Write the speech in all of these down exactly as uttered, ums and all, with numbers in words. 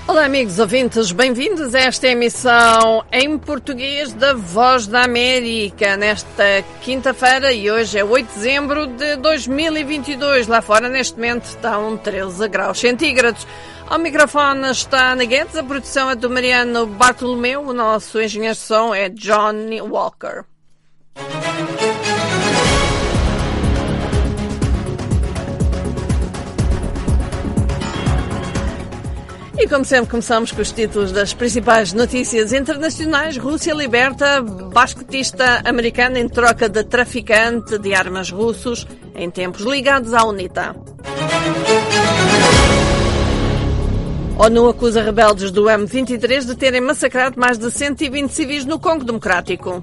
Olá amigos ouvintes, bem-vindos a esta emissão em português da Voz da América, nesta quinta-feira, e hoje é oito de dezembro de dois mil e vinte e dois. Lá fora neste momento estão treze graus centígrados. Ao microfone está Ana Guedes, a produção é do Mariano Bartolomeu, o nosso engenheiro de som é Johnny Walker. E como sempre começamos com os títulos das principais notícias internacionais. Rússia liberta basquetista americano em troca de traficante de armas russos em tempos ligados à UNITA. ONU acusa rebeldes do M vinte e três de terem massacrado mais de cento e vinte civis no Congo Democrático.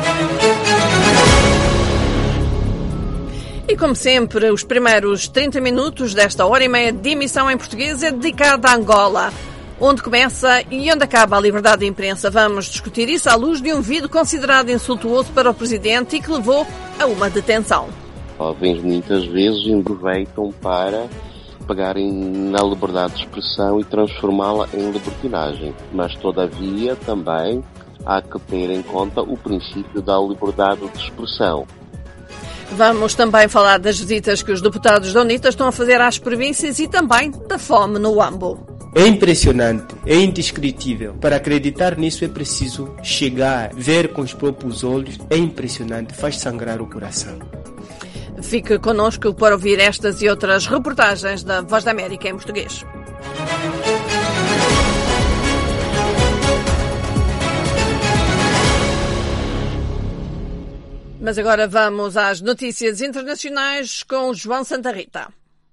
E como sempre, os primeiros trinta minutos desta hora e meia de emissão em português é dedicada a Angola. Onde começa e onde acaba a liberdade de imprensa? Vamos discutir isso à luz de um vídeo considerado insultuoso para o presidente e que levou a uma detenção. Jovens muitas vezes aproveitam para pegarem na liberdade de expressão e transformá-la em libertinagem. Mas, todavia, também há que ter em conta o princípio da liberdade de expressão. Vamos também falar das visitas que os deputados da UNITA estão a fazer às províncias e também da fome no Huambo. É impressionante, é indescritível. Para acreditar nisso é preciso chegar, ver com os próprios olhos. É impressionante, faz sangrar o coração. Fique connosco para ouvir estas e outras reportagens da Voz da América em português. Mas agora vamos às notícias internacionais com João Santa Rita.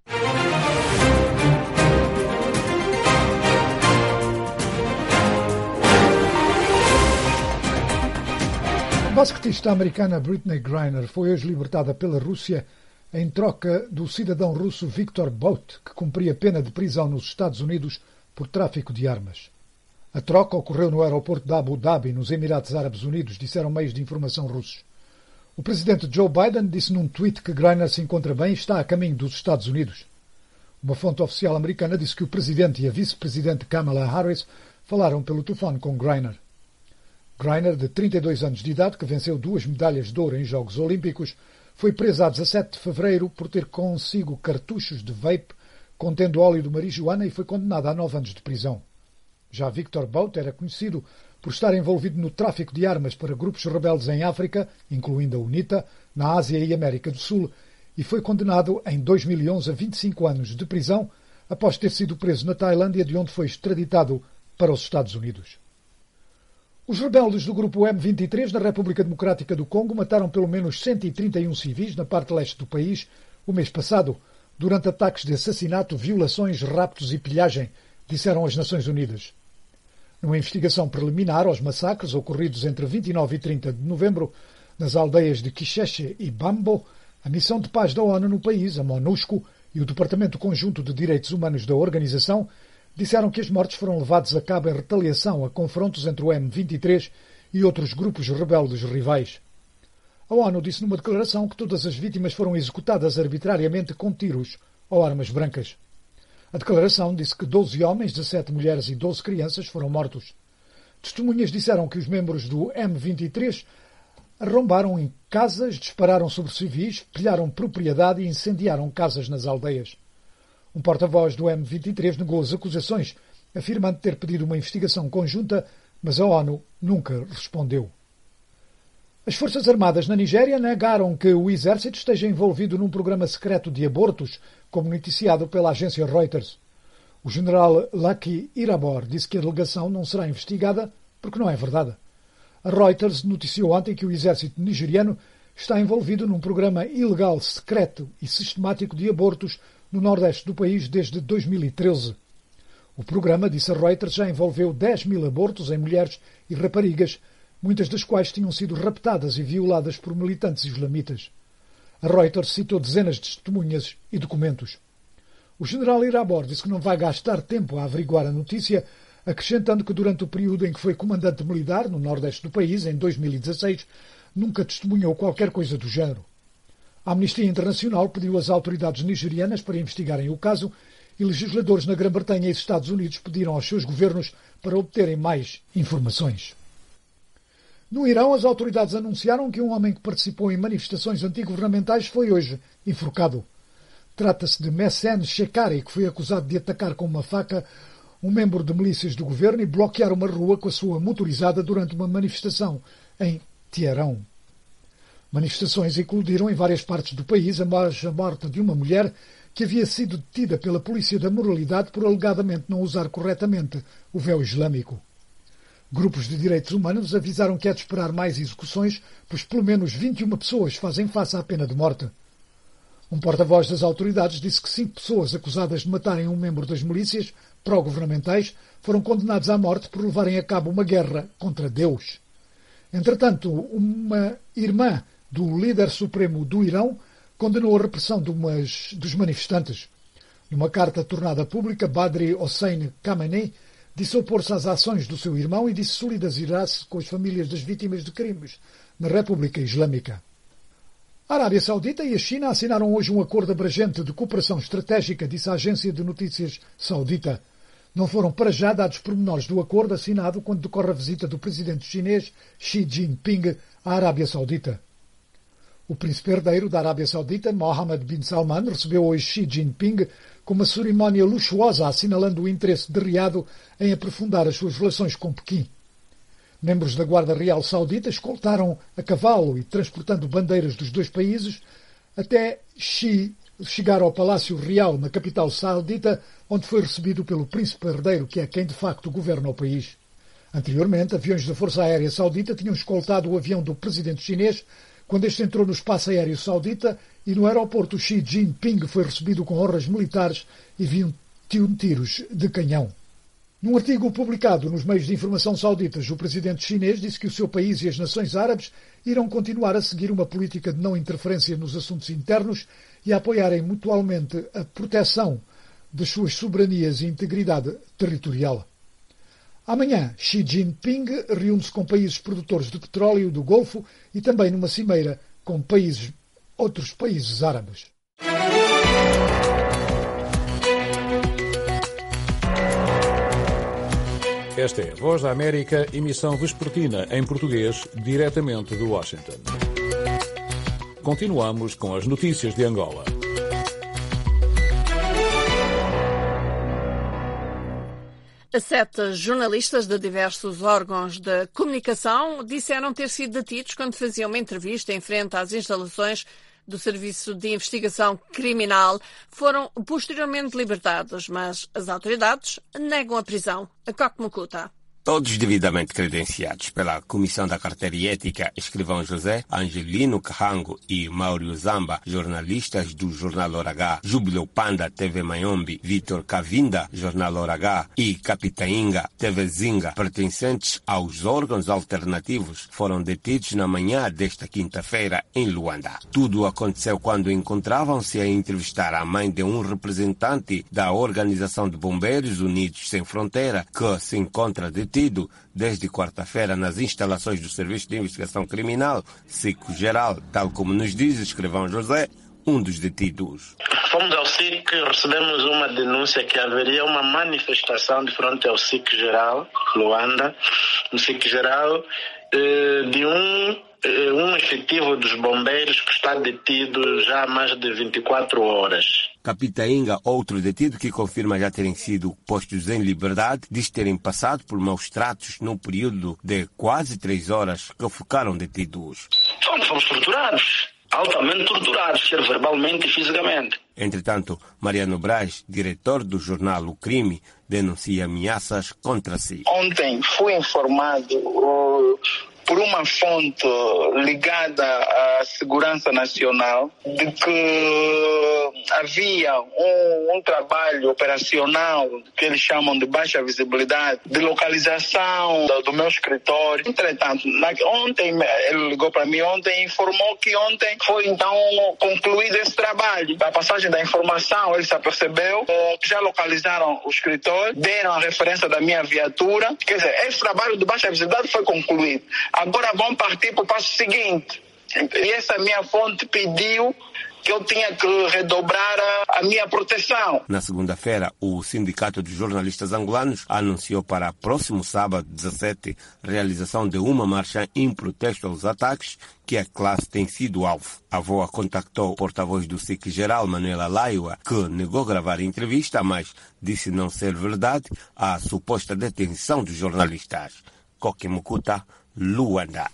A basquetista americana Brittney Griner foi hoje libertada pela Rússia em troca do cidadão russo Viktor Bout, que cumpria pena de prisão nos Estados Unidos por tráfico de armas. A troca ocorreu no aeroporto de Abu Dhabi, nos Emirados Árabes Unidos, disseram meios de informação russos. O presidente Joe Biden disse num tweet que Griner se encontra bem e está a caminho dos Estados Unidos. Uma fonte oficial americana disse que o presidente e a vice-presidente Kamala Harris falaram pelo telefone com Griner. Griner, de trinta e dois anos de idade, que venceu duas medalhas de ouro em Jogos Olímpicos, foi presa a dezassete de fevereiro por ter consigo cartuchos de vape contendo óleo de marijuana e foi condenada a nove anos de prisão. Já Viktor Bout era conhecido por estar envolvido no tráfico de armas para grupos rebeldes em África, incluindo a UNITA, na Ásia e América do Sul, e foi condenado em dois mil e onze a vinte e cinco anos de prisão após ter sido preso na Tailândia, de onde foi extraditado para os Estados Unidos. Os rebeldes do grupo M vinte e três na República Democrática do Congo mataram pelo menos cento e trinta e um civis na parte leste do país o mês passado, durante ataques de assassinato, violações, raptos e pilhagem, disseram as Nações Unidas. Numa investigação preliminar aos massacres ocorridos entre vinte e nove e trinta de novembro nas aldeias de Kisheshe e Bambo, a Missão de Paz da ONU no país, a MONUSCO, e o Departamento Conjunto de Direitos Humanos da organização disseram que as mortes foram levadas a cabo em retaliação a confrontos entre o M vinte e três e outros grupos rebeldes rivais. A ONU disse numa declaração que todas as vítimas foram executadas arbitrariamente com tiros ou armas brancas. A declaração disse que doze homens, dezessete mulheres e doze crianças foram mortos. Testemunhas disseram que os membros do M vinte e três arrombaram em casas, dispararam sobre civis, pilharam propriedade e incendiaram casas nas aldeias. Um porta-voz do M vinte e três negou as acusações, afirmando ter pedido uma investigação conjunta, mas a ONU nunca respondeu. As Forças Armadas na Nigéria negaram que o exército esteja envolvido num programa secreto de abortos, como noticiado pela agência Reuters. O general Lucky Irabor disse que a delegação não será investigada porque não é verdade. A Reuters noticiou ontem que o exército nigeriano está envolvido num programa ilegal, secreto e sistemático de abortos no nordeste do país desde dois mil e treze. O programa, disse a Reuters, já envolveu dez mil abortos em mulheres e raparigas, muitas das quais tinham sido raptadas e violadas por militantes islamitas. A Reuters citou dezenas de testemunhas e documentos. O general Irabor disse que não vai gastar tempo a averiguar a notícia, acrescentando que durante o período em que foi comandante militar no nordeste do país, em dois mil e dezasseis, nunca testemunhou qualquer coisa do género. A Amnistia Internacional pediu às autoridades nigerianas para investigarem o caso e legisladores na Grã-Bretanha e Estados Unidos pediram aos seus governos para obterem mais informações. No Irão, as autoridades anunciaram que um homem que participou em manifestações antigovernamentais foi hoje enforcado. Trata-se de Mehsen Shekari, que foi acusado de atacar com uma faca um membro de milícias do governo e bloquear uma rua com a sua motorizada durante uma manifestação em Teherão. Manifestações eclodiram em várias partes do país após a morte de uma mulher que havia sido detida pela polícia da moralidade por alegadamente não usar corretamente o véu islâmico. Grupos de direitos humanos avisaram que é de esperar mais execuções, pois pelo menos vinte e uma pessoas fazem face à pena de morte. Um porta-voz das autoridades disse que cinco pessoas acusadas de matarem um membro das milícias pró-governamentais foram condenados à morte por levarem a cabo uma guerra contra Deus. Entretanto, uma irmã do líder supremo do Irão condenou a repressão de umas, dos manifestantes. Numa carta tornada pública, Badri Hossein Khamenei disse opor-se às ações do seu irmão e disse solidarizar-se com as famílias das vítimas de crimes na República Islâmica. A Arábia Saudita e a China assinaram hoje um acordo abrangente de cooperação estratégica, disse a agência de notícias saudita. Não foram para já dados pormenores do acordo assinado quando decorre a visita do presidente chinês Xi Jinping à Arábia Saudita. O príncipe herdeiro da Arábia Saudita, Mohammed bin Salman, recebeu hoje Xi Jinping com uma cerimónia luxuosa, assinalando o interesse de Riado em aprofundar as suas relações com Pequim. Membros da Guarda Real Saudita escoltaram a cavalo e transportando bandeiras dos dois países até Xi chegar ao Palácio Real, na capital saudita, onde foi recebido pelo príncipe herdeiro, que é quem de facto governa o país. Anteriormente, aviões da Força Aérea Saudita tinham escoltado o avião do presidente chinês quando este entrou no espaço aéreo saudita e no aeroporto Xi Jinping foi recebido com honras militares e vinte e um tiros de canhão. Num artigo publicado nos meios de informação sauditas, o presidente chinês disse que o seu país e as nações árabes irão continuar a seguir uma política de não interferência nos assuntos internos e a apoiarem mutualmente a proteção das suas soberanias e integridade territorial. Amanhã, Xi Jinping reúne-se com países produtores de petróleo do Golfo e também numa cimeira com países, outros países árabes. Esta é a Voz da América, emissão vespertina em português, diretamente de Washington. Continuamos com as notícias de Angola. Sete jornalistas de diversos órgãos de comunicação disseram ter sido detidos quando faziam uma entrevista em frente às instalações do Serviço de Investigação Criminal. Foram posteriormente libertados, mas as autoridades negam a prisão. A Coque Mucuta. Todos devidamente credenciados pela Comissão da Carteira e Ética, escrivão José, Angelino Carrango e Mauro Zamba, jornalistas do Jornal Hora H, Júbilo Panda, T V Mayombe, Vitor Cavinda, Jornal Hora H e Capitainga, T V Zinga, pertencentes aos órgãos alternativos, foram detidos na manhã desta quinta-feira em Luanda. Tudo aconteceu quando encontravam-se a entrevistar a mãe de um representante da Organização de Bombeiros Unidos Sem Fronteira, que se encontra detido desde quarta-feira nas instalações do Serviço de Investigação Criminal, S I C-Geral, tal como nos diz o escrivão José, um dos detidos. Fomos ao S I C, recebemos uma denúncia que haveria uma manifestação de frente ao S I C-Geral, Luanda, no S I C-Geral, de um um efetivo dos bombeiros que está detido já há mais de vinte e quatro horas. Capitainga, outro detido que confirma já terem sido postos em liberdade, diz terem passado por maus tratos num período de quase três horas que ficaram detidos. Fomos, fomos torturados, altamente torturados, quer verbalmente e fisicamente. Entretanto, Mariano Braz, diretor do jornal O Crime, denuncia ameaças contra si. Ontem fui informado uh, por uma fonte ligada à Segurança Nacional de que havia um, um trabalho operacional que eles chamam de baixa visibilidade, de localização do, do meu escritório. Entretanto, na, ontem, ele ligou para mim ontem e informou que ontem foi então concluído esse trabalho. A passagem da informação, ele se apercebeu uh, que já localizaram o escritório, deram a referência da minha viatura. Quer dizer, esse trabalho de baixa visibilidade foi concluído. Agora vamos partir para o passo seguinte. E essa minha fonte pediu que eu tinha que redobrar a, a minha proteção. Na segunda-feira, o Sindicato dos Jornalistas Angolanos anunciou para próximo sábado, dezassete, realização de uma marcha em protesto aos ataques que a classe tem sido alvo. A VOA contactou o porta-voz do S I C-Geral, Manuela Laiwa, que negou gravar a entrevista, mas disse não ser verdade a suposta detenção dos jornalistas. Koke Mukuta, Luanda.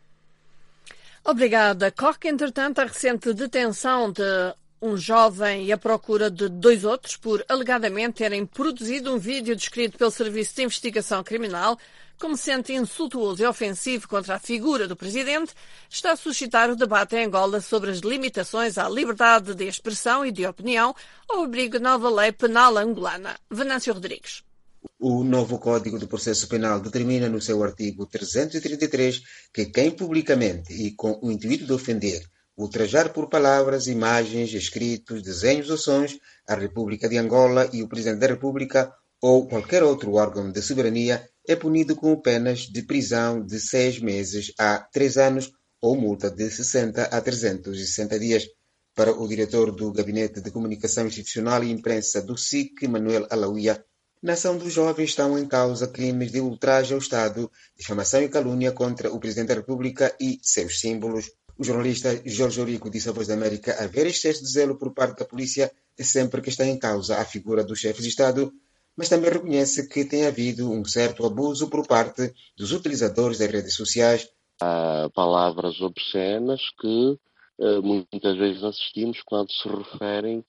Obrigada, Koke. Entretanto, a recente detenção de um jovem e a procura de dois outros por alegadamente terem produzido um vídeo descrito pelo Serviço de Investigação Criminal como sendo insultuoso e ofensivo contra a figura do presidente, está a suscitar o debate em Angola sobre as limitações à liberdade de expressão e de opinião ao abrigo da nova lei penal angolana. Venâncio Rodrigues. O novo Código de Processo Penal determina no seu artigo trezentos e trinta e três que quem publicamente e com o intuito de ofender, ultrajar por palavras, imagens, escritos, desenhos ou sons a República de Angola e o Presidente da República ou qualquer outro órgão de soberania é punido com penas de prisão de seis meses a três anos ou multa de sessenta a trezentos e sessenta dias. Para o diretor do Gabinete de Comunicação Institucional e Imprensa do S I C, Manuel Alauia, na ação dos jovens estão em causa crimes de ultraje ao Estado, difamação e calúnia contra o Presidente da República e seus símbolos. O jornalista Jorge Ourico disse à Voz da América haver excesso de zelo por parte da polícia sempre que está em causa a figura dos chefes de Estado, mas também reconhece que tem havido um certo abuso por parte dos utilizadores das redes sociais. Há palavras obscenas que uh, muitas vezes assistimos quando se referem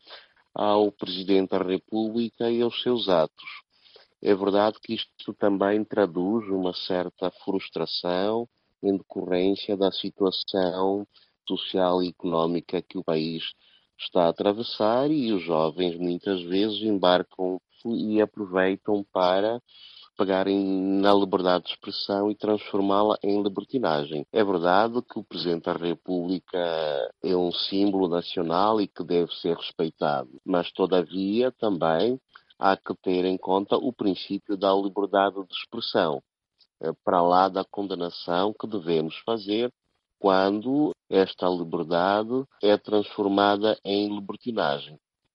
ao Presidente da República e aos seus atos. É verdade que isto também traduz uma certa frustração em decorrência da situação social e económica que o país está a atravessar e os jovens muitas vezes embarcam e aproveitam para pegarem na liberdade de expressão e transformá-la em libertinagem. É verdade que o Presidente da República é um símbolo nacional e que deve ser respeitado, mas todavia também há que ter em conta o princípio da liberdade de expressão, para lá da condenação que devemos fazer quando esta liberdade é transformada em libertinagem.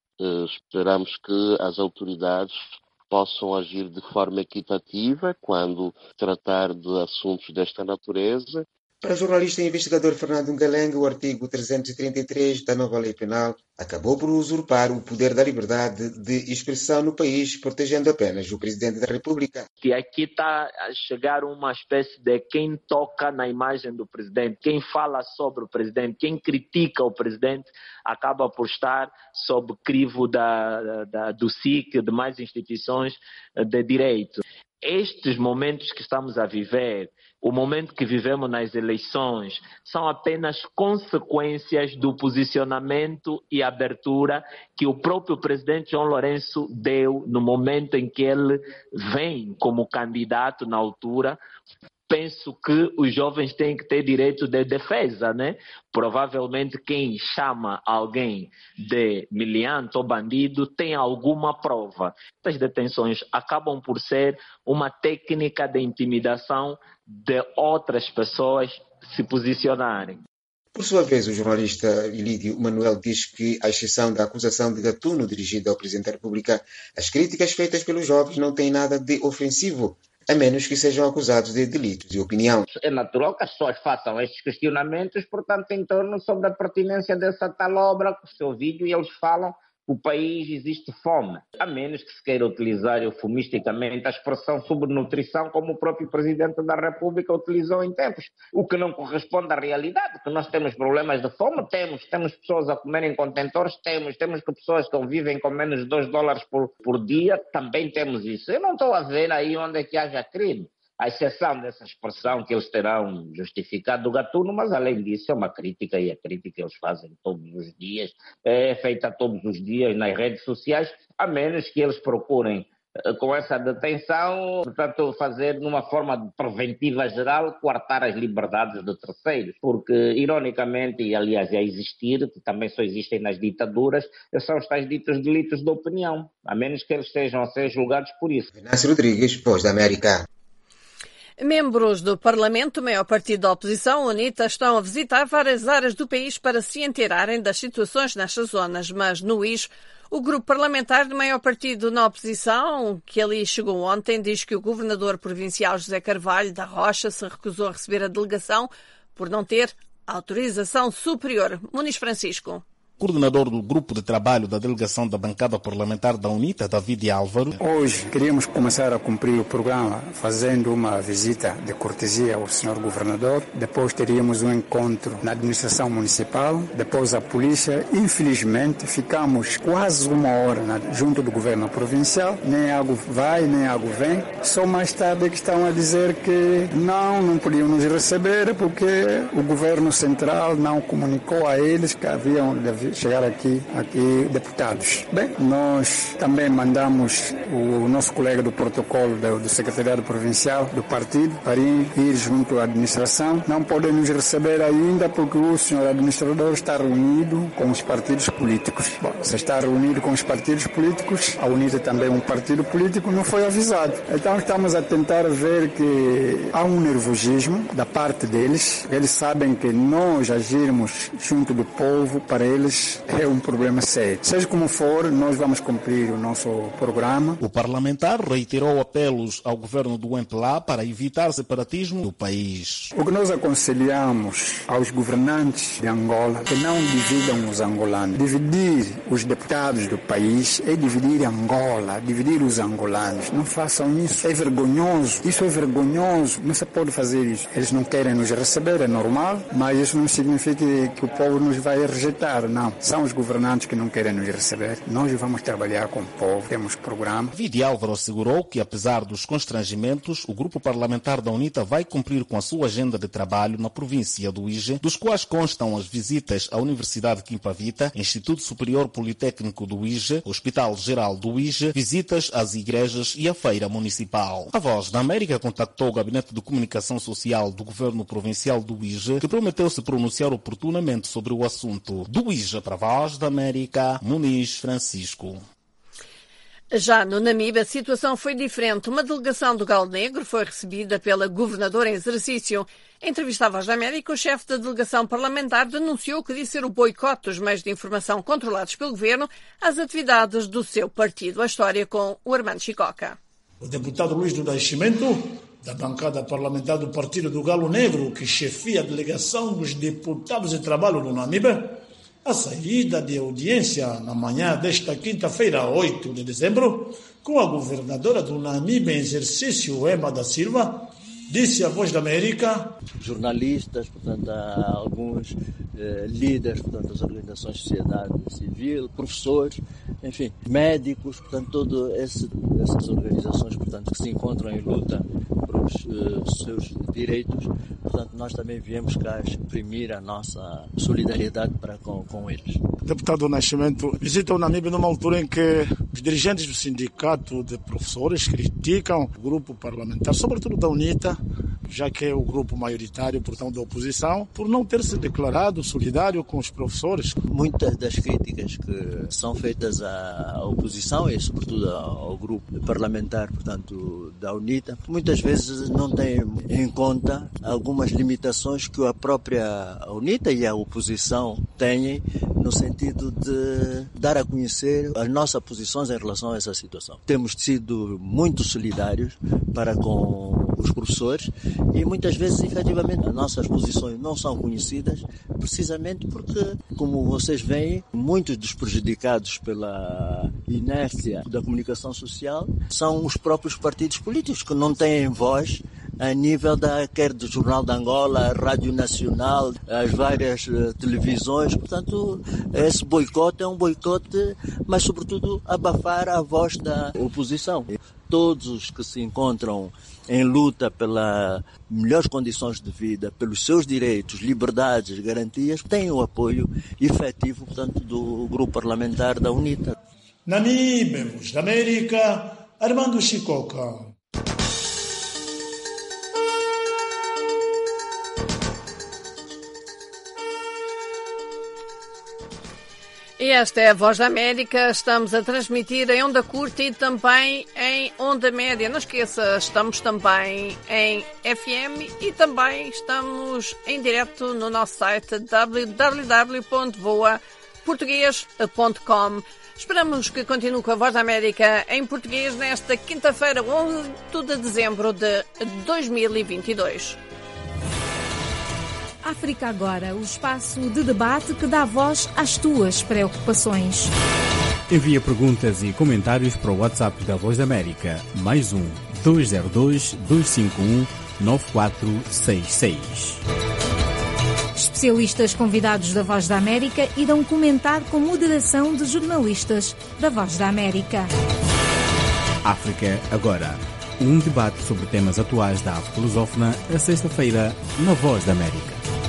Esperamos que as autoridades possam agir de forma equitativa quando tratar de assuntos desta natureza. Para o jornalista e investigador Fernando Ngalengue, o artigo trezentos e trinta e três da nova lei penal acabou por usurpar o poder da liberdade de expressão no país, protegendo apenas o Presidente da República. E aqui está a chegar uma espécie de quem toca na imagem do Presidente, quem fala sobre o Presidente, quem critica o Presidente, acaba por estar sob crivo da, da, do S I C, de mais instituições de direito. Estes momentos que estamos a viver, o momento que vivemos nas eleições, são apenas consequências do posicionamento e abertura que o próprio presidente João Lourenço deu no momento em que ele vem como candidato na altura. Penso que os jovens têm que ter direito de defesa, né? Provavelmente quem chama alguém de miliante ou bandido tem alguma prova. Estas detenções acabam por ser uma técnica de intimidação de outras pessoas se posicionarem. Por sua vez, o jornalista Ilídio Manuel diz que, à exceção da acusação de gatuno dirigida ao Presidente da República, as críticas feitas pelos jovens não têm nada de ofensivo, a menos que sejam acusados de delitos de opinião. É natural que as pessoas façam estes questionamentos, portanto, em torno sobre a pertinência dessa tal obra, com o seu vídeo, e eles falam que o país existe fome. A menos que se queira utilizar eufemisticamente a expressão subnutrição, como o próprio Presidente da República utilizou em tempos, o que não corresponde à realidade, que nós temos problemas de fome, temos, temos pessoas a comerem contentores, temos, temos que pessoas que vivem com menos de dois dólares por, por dia, também temos isso. Eu não estou a ver aí onde é que haja crime, à exceção dessa expressão que eles terão justificado do gatuno, mas além disso é uma crítica, e a crítica eles fazem todos os dias, é feita todos os dias nas redes sociais, a menos que eles procurem, com essa detenção, portanto, fazer numa forma preventiva geral, coartar as liberdades de terceiros, porque, ironicamente, e aliás a existir, que também só existem nas ditaduras, são os tais ditos delitos de opinião, a menos que eles estejam a ser julgados por isso. Venâncio Rodrigues, Voz da América. Membros do Parlamento, o maior partido da oposição, UNITA, estão a visitar várias áreas do país para se inteirarem das situações nestas zonas, mas no U I J, o grupo parlamentar do maior partido na oposição, que ali chegou ontem, diz que o governador provincial José Carvalho da Rocha se recusou a receber a delegação por não ter autorização superior. Muniz Francisco. Coordenador do grupo de trabalho da delegação da bancada parlamentar da UNITA, David Álvaro. Hoje queríamos começar a cumprir o programa fazendo uma visita de cortesia ao senhor governador. Depois teríamos um encontro na administração municipal, depois a polícia. Infelizmente ficamos quase uma hora na, junto do governo provincial. Nem algo vai, nem algo vem. Só mais tarde que estão a dizer que não, não podiam nos receber porque o governo central não comunicou a eles que haviam de chegar aqui, aqui deputados. Bem, nós também mandamos o nosso colega do protocolo do, do secretariado provincial do partido para ir, ir junto à administração. Não podem nos receber ainda porque o senhor administrador está reunido com os partidos políticos. Bom, se está reunido com os partidos políticos, a UNITA também é um partido político, não foi avisado. Então estamos a tentar ver que há um nervosismo da parte deles. Eles sabem que nós agirmos junto do povo, para eles é um problema sério. Seja como for, nós vamos cumprir o nosso programa. O parlamentar reiterou apelos ao governo do M P L A para evitar separatismo do país. O que nós aconselhamos aos governantes de Angola é que não dividam os angolanos. Dividir os deputados do país é dividir Angola, dividir os angolanos. Não façam isso. É vergonhoso. Isso é vergonhoso. Não se pode fazer isso. Eles não querem nos receber, é normal, mas isso não significa que o povo nos vai rejeitar. Não. São os governantes que não querem nos receber. Nós vamos trabalhar com o povo, temos programa. David Álvaro assegurou que, apesar dos constrangimentos, o grupo parlamentar da UNITA vai cumprir com a sua agenda de trabalho na província do U I J, dos quais constam as visitas à Universidade de Quimpavita, Instituto Superior Politécnico do U I J, Hospital Geral do U I J, visitas às igrejas e à feira municipal. A Voz da América contactou o Gabinete de Comunicação Social do Governo Provincial do U I J, que prometeu se pronunciar oportunamente sobre o assunto. Do U I J para a Voz da América, Muniz Francisco. Já no Namibe, a situação foi diferente. Uma delegação do Galo Negro foi recebida pela governadora em exercício. Em entrevista à Voz da América, o chefe da delegação parlamentar denunciou que disse ser o boicote dos meios de informação controlados pelo governo às atividades do seu partido. A história com o Armando Chicoca. O deputado Luís do Nascimento, da bancada parlamentar do Partido do Galo Negro, que chefia a delegação dos deputados de trabalho do Namibe, a saída de audiência na manhã desta quinta-feira, oito de dezembro, com a governadora do Namibe em exercício, Emma da Silva, disse à Voz da América: jornalistas, portanto, alguns eh, líderes, portanto, das organizações de sociedade civil, professores, enfim, médicos, portanto, todas essas organizações, portanto, que se encontram em luta pelos eh, seus direitos, portanto, nós também viemos cá exprimir a nossa solidariedade para com, com eles. Deputado Nascimento visita o Namibe numa altura em que os dirigentes do sindicato de professores criticam o grupo parlamentar, sobretudo da UNITA, já que é o grupo maioritário, portanto, da oposição, por não ter se declarado solidário com os professores. Muitas das críticas que são feitas à oposição e, sobretudo, ao grupo parlamentar, portanto, da UNITA, muitas vezes não têm em conta algumas limitações que a própria UNITA e a oposição têm no sentido de dar a conhecer as nossas posições em relação a essa situação. Temos sido muito solidários para com os professores e muitas vezes, efetivamente, as nossas posições não são conhecidas precisamente porque, como vocês veem, muitos dos prejudicados pela inércia da comunicação social são os próprios partidos políticos que não têm voz a nível da, quer do Jornal de Angola, a Rádio Nacional, as várias uh, televisões. Portanto, esse boicote é um boicote, mas sobretudo abafar a voz da oposição. Todos os que se encontram em luta pelas melhores condições de vida, pelos seus direitos, liberdades, garantias, têm o apoio efetivo, portanto, do grupo parlamentar da UNITA. Namibe, Voz da América, Armando Chicoca. E esta é a Voz da América, estamos a transmitir em onda curta e também em onda média. Não esqueça, estamos também em F M e também estamos em direto no nosso site w w w ponto voa português ponto com. Esperamos que continue com a Voz da América em português nesta quinta-feira, oito de dezembro de dois mil e vinte e dois. África Agora, o espaço de debate que dá voz às tuas preocupações. Envia perguntas e comentários para o WhatsApp da Voz da América, mais um dois zero dois, dois cinco um, nove quatro seis seis. Especialistas convidados da Voz da América irão comentar com moderação de jornalistas da Voz da América. África Agora, um debate sobre temas atuais da África lusófona, a sexta-feira, na Voz da América.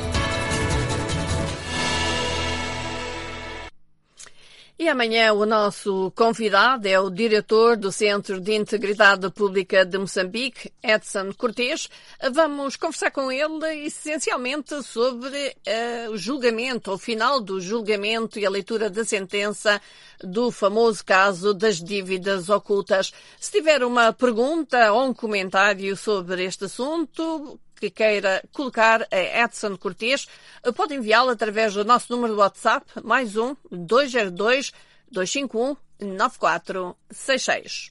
E amanhã o nosso convidado é o diretor do Centro de Integridade Pública de Moçambique, Edson Cortês. Vamos conversar com ele essencialmente sobre uh, o julgamento, o final do julgamento e a leitura da sentença do famoso caso das dívidas ocultas. Se tiver uma pergunta ou um comentário sobre este assunto que queira colocar a Edson Cortês, pode enviá-lo através do nosso número de WhatsApp, mais um, dois zero dois, dois cinco um, nove quatro seis seis.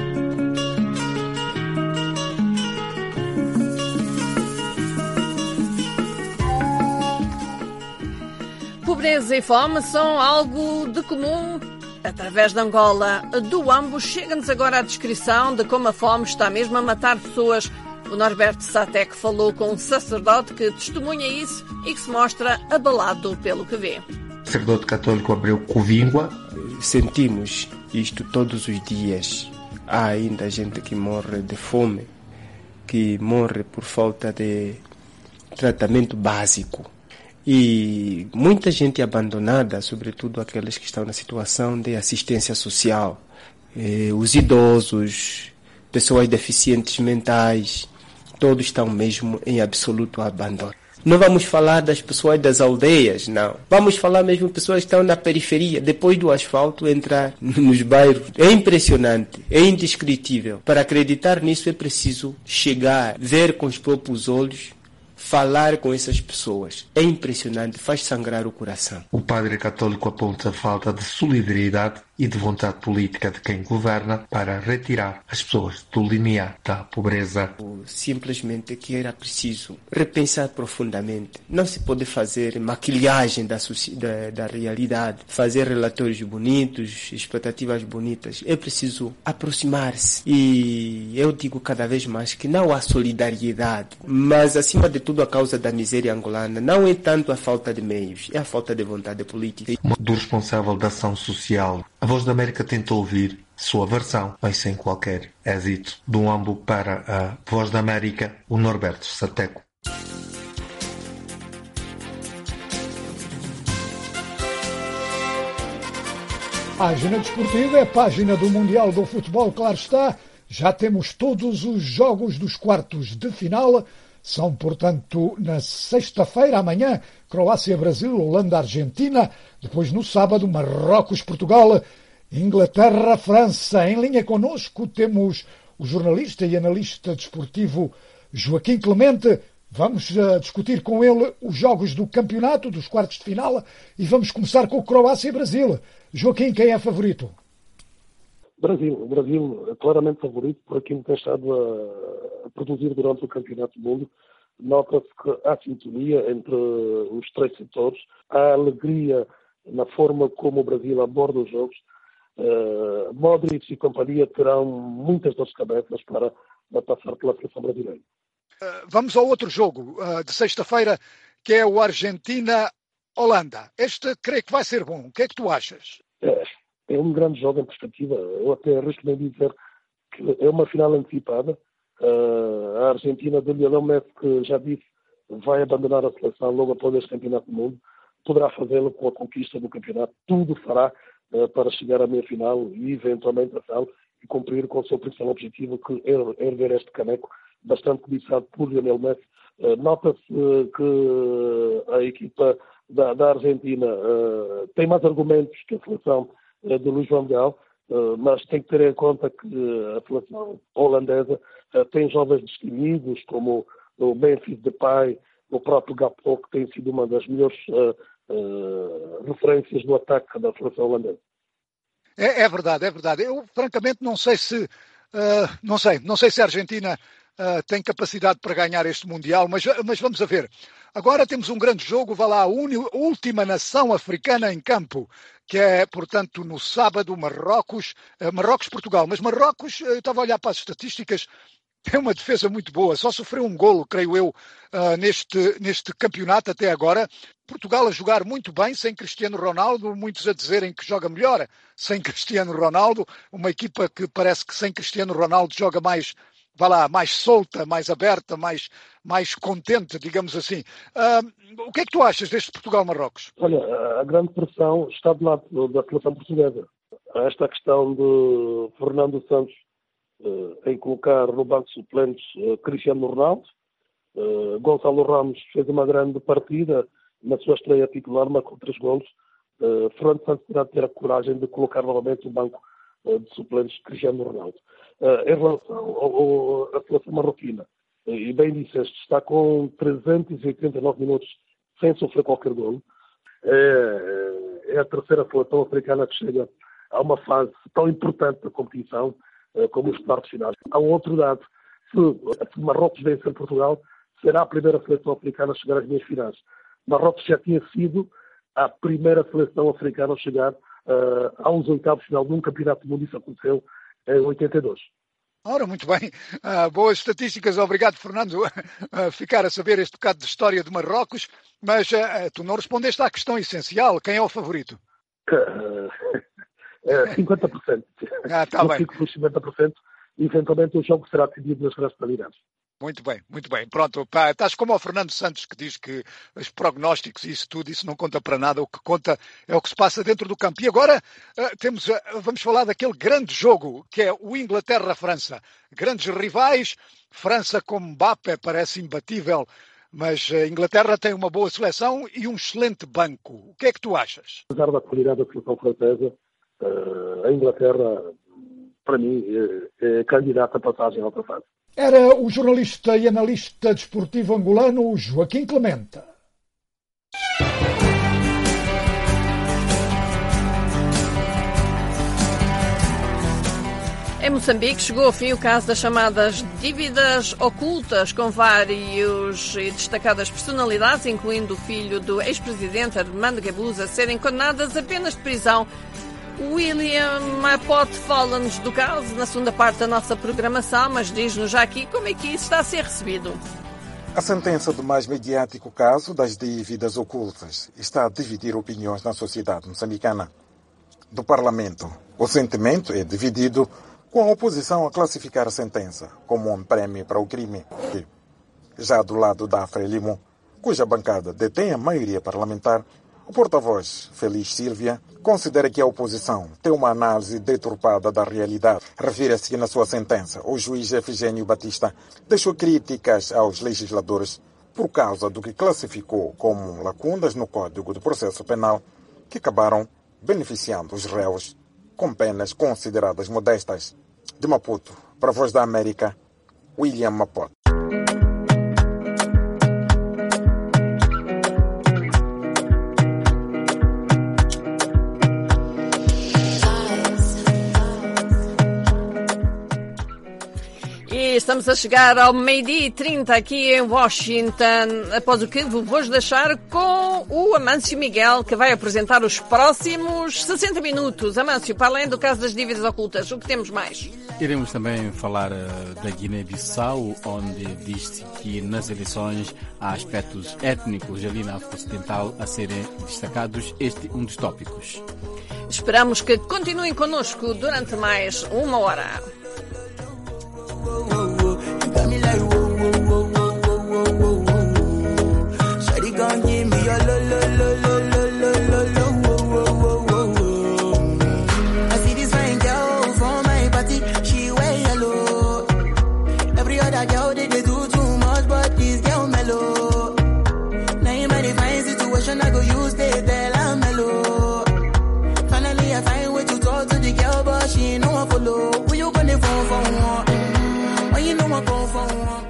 Pobreza e fome são algo de comum. Através de Angola, do ambos, chega-nos agora a descrição de como a fome está mesmo a matar pessoas. O Norberto Satek falou com um sacerdote que testemunha isso e que se mostra abalado pelo que vê. O sacerdote católico Abreu Covingua. Sentimos isto todos os dias. Há ainda gente que morre de fome, que morre por falta de tratamento básico. E muita gente abandonada, sobretudo aqueles que estão na situação de assistência social. Eh, os idosos, pessoas deficientes mentais, todos estão mesmo em absoluto abandono. Não vamos falar das pessoas das aldeias, não. Vamos falar mesmo de pessoas que estão na periferia, depois do asfalto, entrar nos bairros. É impressionante, é indescritível. Para acreditar nisso é preciso chegar, ver com os próprios olhos, falar com essas pessoas. É impressionante, faz sangrar o coração. O padre católico aponta a falta de solidariedade e de vontade política de quem governa para retirar as pessoas do limiar da pobreza. Simplesmente que era preciso repensar profundamente. Não se pode fazer maquilhagem da, da, da realidade, fazer relatórios bonitos, expectativas bonitas. É preciso aproximar-se. E eu digo cada vez mais que não há solidariedade, mas acima de tudo a causa da miséria angolana não é tanto a falta de meios, é a falta de vontade política. Do responsável da ação social, a Voz da América tentou ouvir sua versão, mas sem qualquer êxito. Do Ambo para a Voz da América, o Norberto Sateco. Página desportiva é a página do Mundial do Futebol, claro está. Já temos todos os jogos dos quartos de final. São, portanto, na sexta-feira, amanhã, Croácia-Brasil, Holanda-Argentina. Depois, no sábado, Marrocos-Portugal, Inglaterra-França. Em linha connosco temos o jornalista e analista desportivo Joaquim Clemente. Vamos uh, discutir com ele os jogos do campeonato, dos quartos de final, e vamos começar com o Croácia e Brasil. Joaquim, quem é favorito? Brasil. O Brasil é claramente favorito por aquilo que tem estado a, a produzir durante o Campeonato do Mundo. Nota-se que há sintonia entre os três setores, há alegria na forma como o Brasil aborda os jogos. Uh, Modric e companhia terão muitas dores de cabeça para, para passar pela seleção brasileira. Uh, vamos ao outro jogo uh, de sexta-feira, que é o Argentina-Holanda. Este creio que vai ser bom. O que é que tu achas? É, é um grande jogo em perspectiva. Eu até arrisco-me a dizer que é uma final antecipada. Uh, a Argentina de Lionel Messi, que já disse, vai abandonar a seleção logo após este Campeonato do Mundo. Poderá fazê-lo com a conquista do campeonato. Tudo fará uh, para chegar à meia-final e eventualmente a final e cumprir com o seu principal objetivo, que é erguer este caneco bastante cobiçado por Lionel Messi. Uh, Nota-se uh, que a equipa da, da Argentina uh, tem mais argumentos que a seleção uh, de Luís Van Gaal, uh, mas tem que ter em conta que uh, a seleção holandesa uh, tem jovens destemidos, como o Memphis Depay, o próprio Gakpo, que tem sido uma das melhores uh, uh, referências do ataque da seleção holandesa. É, é verdade, é verdade. Eu, francamente, não sei se, uh, não sei, não sei se a Argentina uh, tem capacidade para ganhar este Mundial, mas, mas vamos a ver. Agora temos um grande jogo, vai lá, a uni, última nação africana em campo, que é, portanto, no sábado, Marrocos, uh, Marrocos-Portugal. Mas Marrocos, eu estava a olhar para as estatísticas, tem uma defesa muito boa, só sofreu um golo, creio eu, uh, neste, neste campeonato até agora. Portugal a jogar muito bem, sem Cristiano Ronaldo, muitos a dizerem que joga melhor sem Cristiano Ronaldo, uma equipa que parece que sem Cristiano Ronaldo joga mais, vá lá, mais solta, mais aberta, mais, mais contente, digamos assim. Uh, o que é que tu achas deste Portugal-Marrocos? Olha, a grande pressão está do lado da seleção portuguesa. Esta questão de Fernando Santos Uh, em colocar no banco de suplentes uh, Cristiano Ronaldo. Uh, Gonçalo Ramos fez uma grande partida na sua estreia titular, marcou três golos. Uh, Fernando Santos terá de ter a coragem de colocar novamente no banco uh, de suplentes Cristiano Ronaldo. Uh, em relação ao, ao, à seleção marroquina, uh, e bem disseste, está com trezentos e oitenta e nove minutos sem sofrer qualquer golo. É, é a terceira seleção africana que chega a uma fase tão importante da competição como os quartos finais. Há um outro dado. Se Marrocos vencer Portugal, será a primeira seleção africana a chegar às meias finais. Marrocos já tinha sido a primeira seleção africana a chegar uh, aos oitavos final de um campeonato do mundo. Isso aconteceu em oitenta e dois. Ora, muito bem. Uh, boas estatísticas. Obrigado, Fernando, uh, ficar a saber este bocado de história de Marrocos. Mas uh, tu não respondeste à questão essencial. Quem é o favorito? É, cinquenta por cento. Ah, tá eu bem. fico por cinquenta por cento e eventualmente o jogo será decidido nas responsabilidades. Muito bem, muito bem. Pronto, pá, estás como o Fernando Santos, que diz que os prognósticos e isso tudo, isso não conta para nada. O que conta é o que se passa dentro do campo. E agora uh, temos, uh, vamos falar daquele grande jogo, que é o Inglaterra-França. Grandes rivais, França com Mbappé parece imbatível, mas a Inglaterra tem uma boa seleção e um excelente banco. O que é que tu achas? Apesar da qualidade da seleção francesa, a Inglaterra, para mim, é, é candidata a passagem à outra fase. Era o jornalista e analista desportivo angolano Joaquim Clemente. Em Moçambique chegou ao fim o caso das chamadas dívidas ocultas, com vários e destacadas personalidades, incluindo o filho do ex-presidente Armando Guebuza, serem condenadas a penas de prisão. William Mapote fala-nos do caso na segunda parte da nossa programação, mas diz-nos já aqui como é que isso está a ser recebido. A sentença do mais mediático caso das dívidas ocultas está a dividir opiniões na sociedade moçambicana. Do Parlamento, o sentimento é dividido, com a oposição a classificar a sentença como um prêmio para o crime. Já do lado da Frelimo, cuja bancada detém a maioria parlamentar, o porta-voz, Feliz Silvia, considera que a oposição tem uma análise deturpada da realidade. Refere-se que na sua sentença, o juiz Efigênio Batista deixou críticas aos legisladores por causa do que classificou como lacunas no Código de Processo Penal que acabaram beneficiando os réus com penas consideradas modestas. De Maputo, para a Voz da América, William Mapote. Estamos a chegar ao meio-dia e trinta aqui em Washington, após o que vou-vos deixar com o Amâncio Miguel, que vai apresentar os próximos sessenta minutos. Amâncio, para além do caso das dívidas ocultas, o que temos mais? Iremos também falar uh, da Guiné-Bissau, onde diz-se que nas eleições há aspectos étnicos ali na África Ocidental a serem destacados. Este é um dos tópicos. Esperamos que continuem connosco durante mais uma hora. I go you the girl, but she ain't no one follow. Who you gonna phone for one? Mm, when you know I go for one.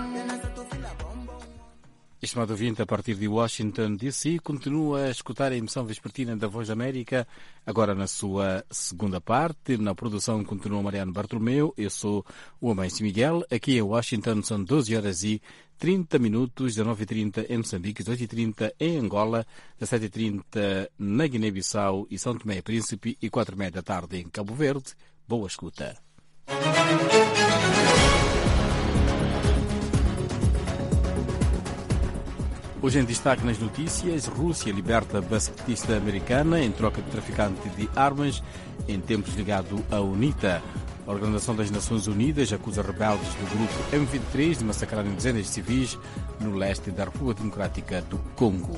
Estimado ouvinte, a partir de Washington D C, continua a escutar a emissão vespertina da Voz da América, agora na sua segunda parte. Na produção continua Mariano Bartolomeu, eu sou o Amâncio Miguel. Aqui em Washington são doze horas e trinta minutos, dezenove e trinta em Moçambique, dezoito e trinta em Angola, dezassete e trinta na Guiné-Bissau e São Tomé e Príncipe e quatro e meia da tarde em Cabo Verde. Boa escuta. Hoje em destaque nas notícias, Rússia liberta basquetista americana em troca de traficante de armas em tempos ligado à UNITA. A Organização das Nações Unidas acusa rebeldes do grupo M vinte e três de massacrarem dezenas de civis no leste da República Democrática do Congo.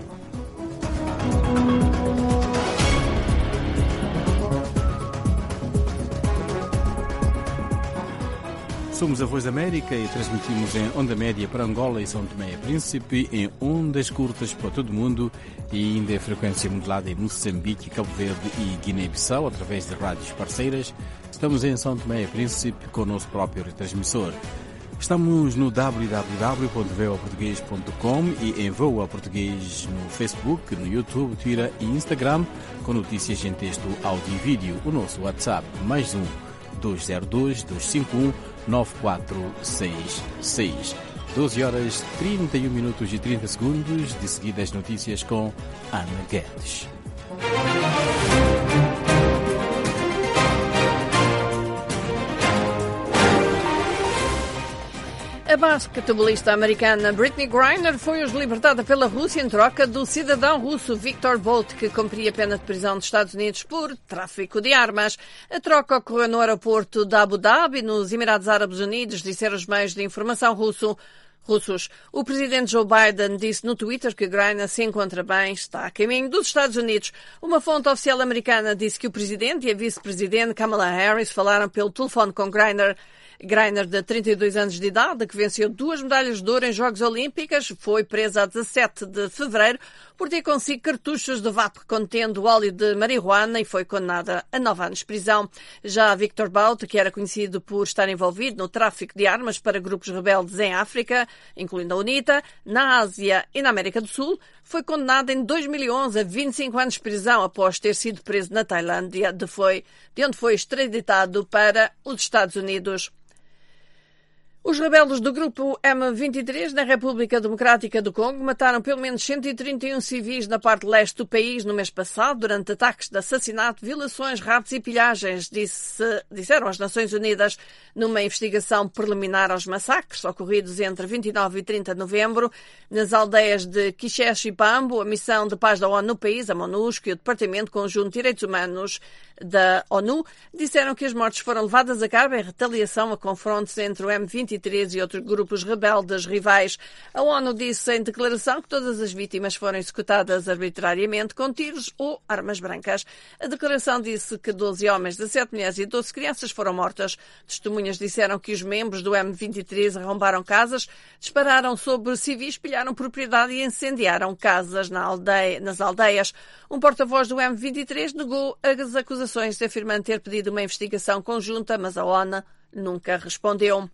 Somos a Voz da América e transmitimos em onda média para Angola e São Tomé e Príncipe, em ondas curtas para todo o mundo e ainda em frequência modulada em Moçambique, Cabo Verde e Guiné-Bissau, através de rádios parceiras. Estamos em São Tomé e Príncipe com o nosso próprio retransmissor. Estamos no w w w ponto voa português ponto com e em Voa Português no Facebook, no YouTube, Twitter e Instagram, com notícias em texto, áudio e vídeo. O nosso WhatsApp, mais um, dois zero dois, dois cinco um, nove quatro seis seis. doze horas, trinta e um minutos e trinta segundos. De seguida as notícias com Ana Guedes. A basquetebolista americana Brittney Griner foi hoje libertada pela Rússia em troca do cidadão russo Viktor Bout, que cumpria pena de prisão dos Estados Unidos por tráfico de armas. A troca ocorreu no aeroporto de Abu Dhabi, nos Emirados Árabes Unidos, disseram os meios de informação russo. russos. O presidente Joe Biden disse no Twitter que Griner se encontra bem, está a caminho dos Estados Unidos. Uma fonte oficial americana disse que o presidente e a vice-presidente Kamala Harris falaram pelo telefone com Griner. Griner, de trinta e dois anos de idade, que venceu duas medalhas de ouro em Jogos Olímpicos, foi presa a dezassete de fevereiro por ter consigo cartuchos de vape contendo óleo de marihuana e foi condenada a nove anos de prisão. Já Viktor Bout, que era conhecido por estar envolvido no tráfico de armas para grupos rebeldes em África, incluindo a UNITA, na Ásia e na América do Sul, foi condenado em dois mil e onze a vinte e cinco anos de prisão após ter sido preso na Tailândia, de, foi, de onde foi extraditado para os Estados Unidos. Os rebeldes do grupo M vinte e três na República Democrática do Congo mataram pelo menos cento e trinta e um civis na parte leste do país no mês passado durante ataques de assassinato, violações, raptos e pilhagens, disse, disseram as Nações Unidas numa investigação preliminar aos massacres ocorridos entre vinte e nove e trinta de novembro nas aldeias de Quicheche e Pambo. A missão de paz da ONU no país, a MONUSCO, e o Departamento Conjunto de Direitos Humanos da ONU disseram que as mortes foram levadas a cabo em retaliação a confrontos entre o M vinte e três e outros grupos rebeldes rivais. A ONU disse em declaração que todas as vítimas foram executadas arbitrariamente com tiros ou armas brancas. A declaração disse que doze homens, dezessete mulheres e doze crianças foram mortas. Testemunhas disseram que os membros do M vinte e três arrombaram casas, dispararam sobre civis, pilharam propriedade e incendiaram casas na aldeia, nas aldeias. Um porta-voz do M vinte e três negou as acusações, afirmando ter pedido uma investigação conjunta, mas a ONU nunca respondeu.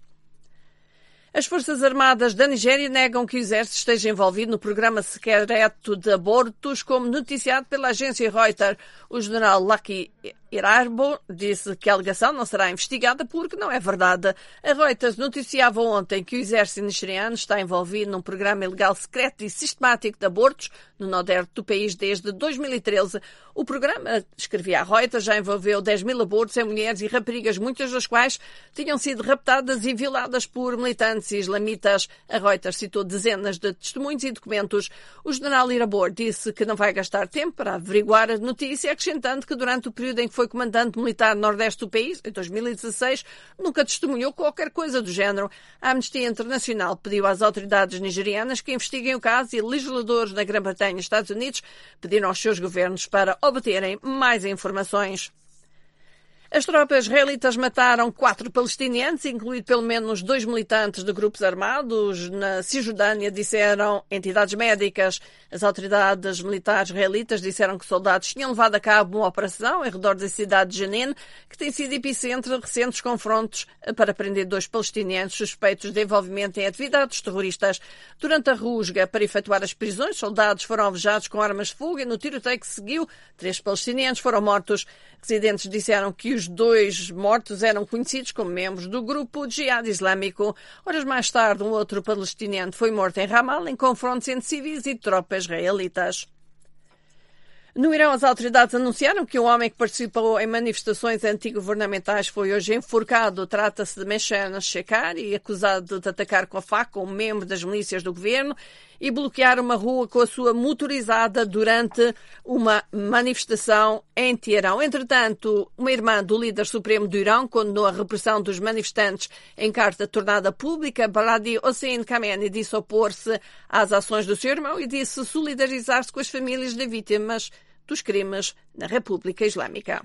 As Forças Armadas da Nigéria negam que o exército esteja envolvido no programa secreto de abortos, como noticiado pela agência Reuters. O general Lucky Irarbo disse que a alegação não será investigada porque não é verdade. A Reuters noticiava ontem que o exército nigeriano está envolvido num programa ilegal secreto e sistemático de abortos no nordeste do país desde dois mil e treze. O programa, escrevia a Reuters, já envolveu dez mil abortos em mulheres e raparigas, muitas das quais tinham sido raptadas e violadas por militantes islamitas. A Reuters citou dezenas de testemunhos e documentos. O general Irabor disse que não vai gastar tempo para averiguar a notícia, acrescentando que durante o período em que foi comandante militar no nordeste do país, em dois mil e dezasseis, nunca testemunhou qualquer coisa do género. A Amnistia Internacional pediu às autoridades nigerianas que investiguem o caso e legisladores na Grã-Bretanha e Estados Unidos pediram aos seus governos para obterem mais informações. As tropas israelitas mataram quatro palestinianos, incluindo pelo menos dois militantes de grupos armados na Cisjordânia, disseram entidades médicas. As autoridades militares israelitas disseram que soldados tinham levado a cabo uma operação em redor da cidade de Jenin, que tem sido epicentro de recentes confrontos para prender dois palestinianos suspeitos de envolvimento em atividades terroristas. Durante a rusga para efetuar as prisões, soldados foram alvejados com armas de fogo e no tiroteio que seguiu, três palestinianos foram mortos. Residentes disseram que os dois mortos eram conhecidos como membros do grupo Jihad Islâmico. Horas mais tarde, um outro palestiniano foi morto em Ramallah em confrontos entre civis e tropas israelitas. No Irão, as autoridades anunciaram que um homem que participou em manifestações antigovernamentais foi hoje enforcado. Trata-se de Meshan Shekari, acusado de atacar com a faca um membro das milícias do governo e bloquear uma rua com a sua motorizada durante uma manifestação em Teherão. Entretanto, uma irmã do líder supremo do Irão condenou a repressão dos manifestantes em carta tornada pública. Baladi Hossein Khamenei disse opor-se às ações do seu irmão e disse solidarizar-se com as famílias de vítimas dos crimes na República Islâmica.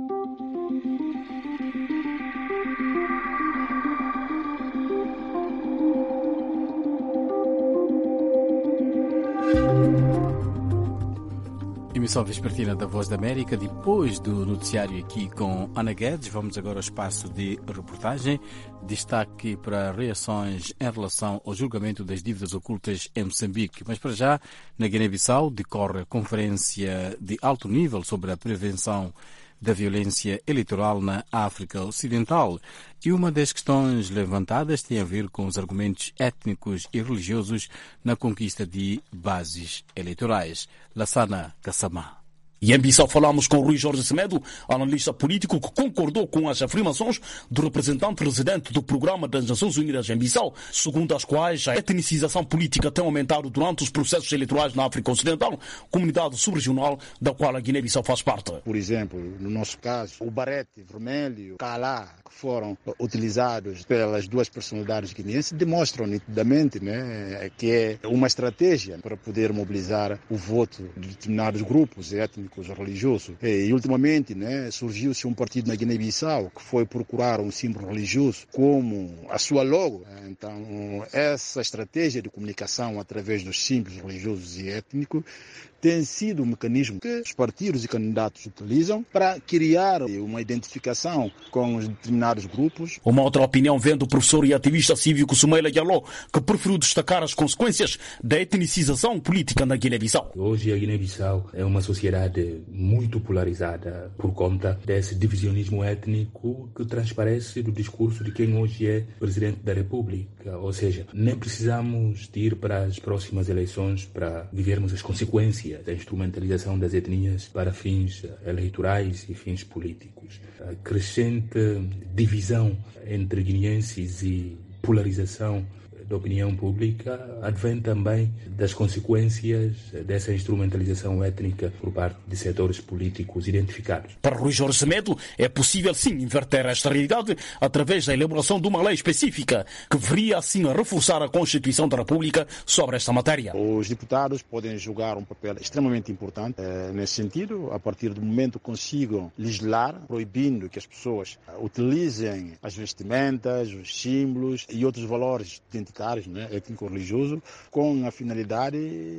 Emissão vespertina da Voz da América, depois do noticiário aqui com Ana Guedes. Vamos agora ao espaço de reportagem. Destaque para reações em relação ao julgamento das dívidas ocultas em Moçambique. Mas para já, na Guiné-Bissau, decorre a conferência de alto nível sobre a prevenção da violência eleitoral na África Ocidental. E uma das questões levantadas tem a ver com os argumentos étnicos e religiosos na conquista de bases eleitorais. Lassana Kassamá. E em Bissau falamos com Rui Jorge Semedo, analista político que concordou com as afirmações do representante residente do Programa das Nações Unidas em Bissau, segundo as quais a etnicização política tem aumentado durante os processos eleitorais na África Ocidental, comunidade subregional da qual a Guiné-Bissau faz parte. Por exemplo, no nosso caso, o barete vermelho e o calá, que foram utilizados pelas duas personalidades guineenses, demonstram nitidamente, né, que é uma estratégia para poder mobilizar o voto de determinados grupos étnicos religioso. E, ultimamente, né, surgiu-se um partido na Guiné-Bissau que foi procurar um símbolo religioso como a sua logo. Então, essa estratégia de comunicação através dos símbolos religiosos e étnicos tem sido um mecanismo que os partidos e candidatos utilizam para criar uma identificação com os determinados grupos. Uma outra opinião vem do professor e ativista cívico Sumaila Diallo, que preferiu destacar as consequências da etnicização política na Guiné-Bissau. Hoje a Guiné-Bissau é uma sociedade muito polarizada por conta desse divisionismo étnico que transparece do discurso de quem hoje é presidente da República. Ou seja, nem precisamos de ir para as próximas eleições para vivermos as consequências da instrumentalização das etnias para fins eleitorais e fins políticos. A crescente divisão entre guineenses e polarização da opinião pública advém também das consequências dessa instrumentalização étnica por parte de setores políticos identificados. Para Rui Jorge Semedo, é possível sim inverter esta realidade através da elaboração de uma lei específica que viria assim a reforçar a Constituição da República sobre esta matéria. Os deputados podem jogar um papel extremamente importante eh, nesse sentido, a partir do momento que consigam legislar, proibindo que as pessoas utilizem as vestimentas, os símbolos e outros valores identitários, né, étnico-religioso, com a finalidade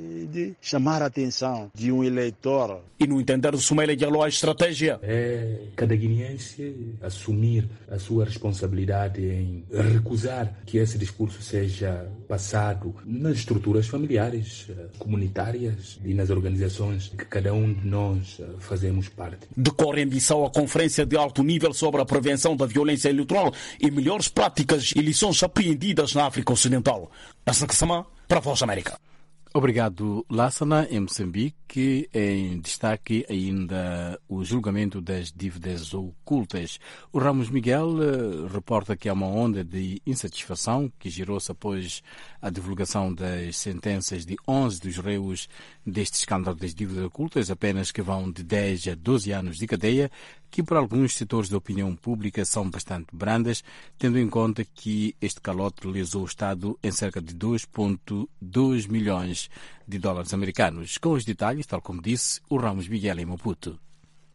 de chamar a atenção de um eleitor. E no entender do Sumaila Diallo, a estratégia é cada guineense assumir a sua responsabilidade em recusar que esse discurso seja passado nas estruturas familiares, comunitárias e nas organizações que cada um de nós fazemos parte. Decorre em Bissau a conferência de alto nível sobre a prevenção da violência eleitoral e melhores práticas e lições apreendidas na África Ocidental. Lassana Kassamá, para a Voz da América. Obrigado, Lassana. Em Moçambique, em destaque ainda o julgamento das dívidas ocultas. O Ramos Miguel uh, reporta que há uma onda de insatisfação que gerou-se após a divulgação das sentenças de onze dos réus deste escândalo das dívidas ocultas, apenas que vão de dez a doze anos de cadeia, que para alguns setores da opinião pública são bastante brandas, tendo em conta que este calote lesou o Estado em cerca de dois vírgula dois milhões de dólares americanos. Com os detalhes, tal como disse, o Ramos Miguel em Maputo.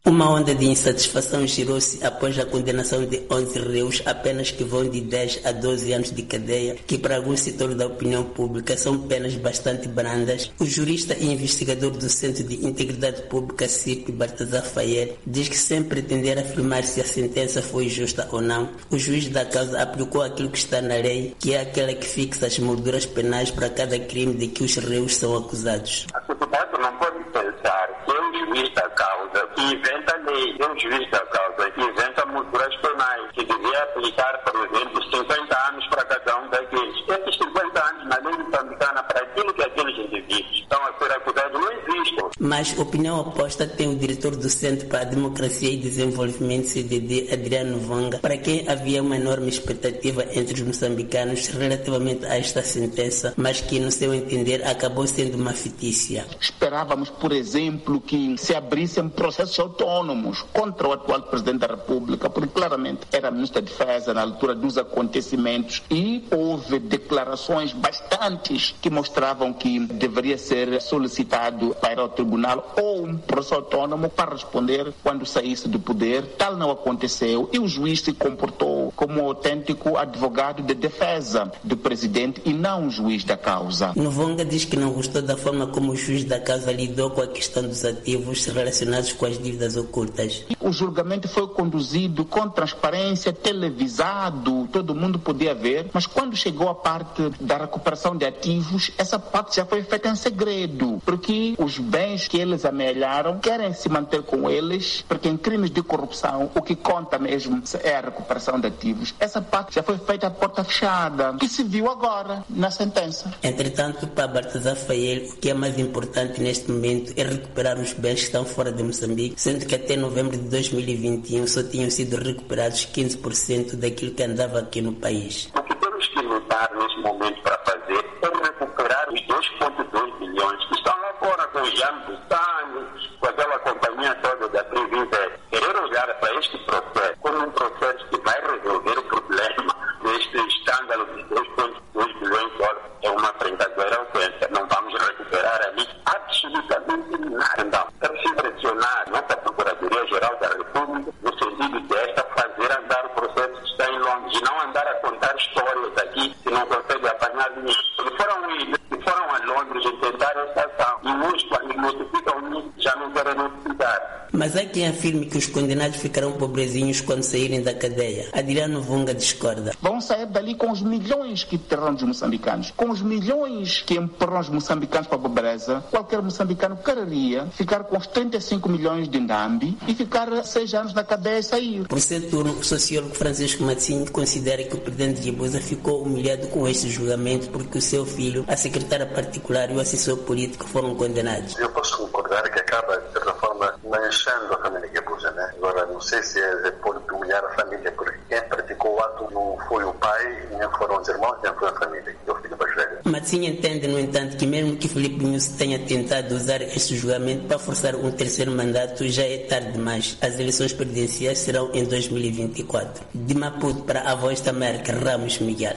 Uma onda de insatisfação gerou-se após a condenação de onze réus, apenas que vão de dez a doze anos de cadeia, que para alguns setores da opinião pública são penas bastante brandas. O jurista e investigador do Centro de Integridade Pública, C I P, Baltazar Fayer, diz que sem pretender afirmar se a sentença foi justa ou não, o juiz da causa aplicou aquilo que está na lei, que é aquela que fixa as molduras penais para cada crime de que os réus são acusados. A sociedade não pode pensar que é o juiz da causa que inventa a lei, é o juiz da causa que inventa molduras penais, que devia aplicar, por exemplo, cinquenta anos para cada um daqueles. Esses cinquenta anos na lei moçambicana, para aquilo que aqueles indivíduos estão a ser acusados, não existem. Mas opinião oposta tem o diretor do Centro para a Democracia e Desenvolvimento, C D D, Adriano Vonga, para quem havia uma enorme expectativa entre os moçambicanos relativamente a esta sentença, mas que, no seu entender, acabou sendo uma fictícia. Esperávamos, por exemplo, que se abrissem processos autônomos contra o atual Presidente da República, porque claramente era Ministro da Defesa na altura dos acontecimentos e houve declarações bastantes que mostravam que deveria ser solicitado para o tribunal ou um processo autônomo para responder quando saísse do poder. Tal não aconteceu e o juiz se comportou como um autêntico advogado de defesa do presidente e não um juiz da causa. Novonga diz que não gostou da forma como o juiz da causa lidou com a questão dos ativos relacionados com as dívidas ocultas. O julgamento foi conduzido com transparência, televisado, todo mundo podia ver, mas quando chegou a parte da recuperação de ativos, essa parte já foi feita em segredo, porque os bens que eles amealharam querem se manter com eles, porque em crimes de corrupção o que conta mesmo é a recuperação de ativos. Essa parte já foi feita à porta fechada, que se viu agora na sentença. Entretanto, para Baltazar Fayer, o que é mais importante neste momento é recuperar os bens que estão fora de Moçambique, sendo que até novembro de dois mil e vinte e um só tinham sido recuperados quinze por cento daquilo que andava aqui no país. O que temos que lutar neste momento para fazer é recuperar os dois vírgula dois bilhões que estão lá fora com o Jean Bustani, com aquela companhia toda da Previta. Querer olhar para este processo como um processo que vai resolver o problema deste escândalo de dois vírgula dois bilhões de dólares é uma brincadeira autêntica. Não vamos recuperar ali absolutamente nada. Então, deve-se pressionar a nossa Procuradoria-Geral da República no sentido desta fazer andar o processo que está em Londres e não andar a contar histórias aqui que não consegue apanhar dinheiro. Se foram, se foram a Londres e tentaram essa ação e muitos, quando notificam, já não querem notificar. Mas há quem afirme que os condenados ficarão pobrezinhos quando saírem da cadeia. Adriano Vonga discorda. Vão sair dali com os milhões que terão os moçambicanos, com os milhões que empurram os moçambicanos para a pobreza. Qualquer moçambicano quereria ficar com os trinta e cinco milhões de Ndambi e ficar seis anos na cadeia e sair. Por seu turno, o sociólogo Francisco Matsinho considera que o presidente de Ibuza ficou humilhado com este julgamento porque o seu filho, a secretária particular e o assessor político foram condenados. Eu posso concordar que acaba, de certa forma, manchando a família de Ibuza, né? Agora, não sei se é pode humilhar a família, porque quem praticou o ato não foi o pai, nem foram os irmãos, nem foi a família, que é o filho mais velho. Matsinho entende, no entanto, que mesmo que Filipe Nunes tenha tentado usar este julgamento para forçar um terceiro mandato, já é tarde demais. As eleições presidenciais serão em dois mil e vinte e quatro. De Maputo para a Voz da América, Ramos Miguel.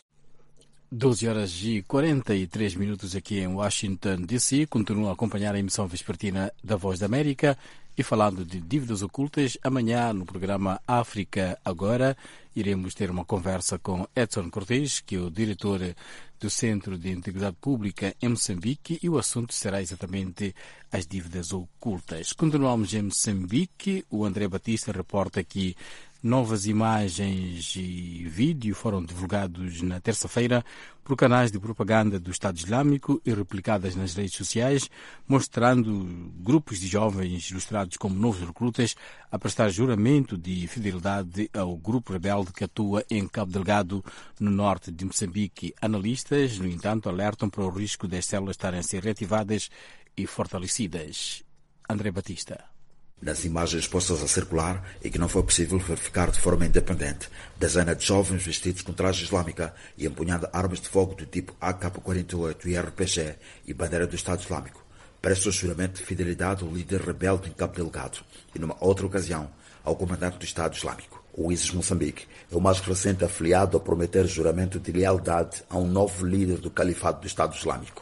doze horas e quarenta e três minutos aqui em Washington, D C. Continua a acompanhar a emissão vespertina da Voz da América e falando de dívidas ocultas, amanhã no programa África Agora iremos ter uma conversa com Edson Cortes, que é o diretor do Centro de Integridade Pública em Moçambique, e o assunto será exatamente as dívidas ocultas. Continuamos em Moçambique. O André Batista reporta que novas imagens e vídeo foram divulgados na terça-feira por canais de propaganda do Estado Islâmico e replicadas nas redes sociais, mostrando grupos de jovens ilustrados como novos recrutas a prestar juramento de fidelidade ao grupo rebelde que atua em Cabo Delgado, no norte de Moçambique. Analistas, no entanto, alertam para o risco das células estarem a ser reativadas e fortalecidas. André Batista. Nas imagens postas a circular e que não foi possível verificar de forma independente, dezenas de jovens vestidos com traje islâmica e empunhando armas de fogo do tipo A K quarenta e oito e R P G e bandeira do Estado Islâmico prestam juramento de fidelidade ao líder rebelde em Cabo Delgado e, numa outra ocasião, ao comandante do Estado Islâmico. O ISIS Moçambique é o mais recente afiliado a prometer juramento de lealdade a um novo líder do Califado do Estado Islâmico.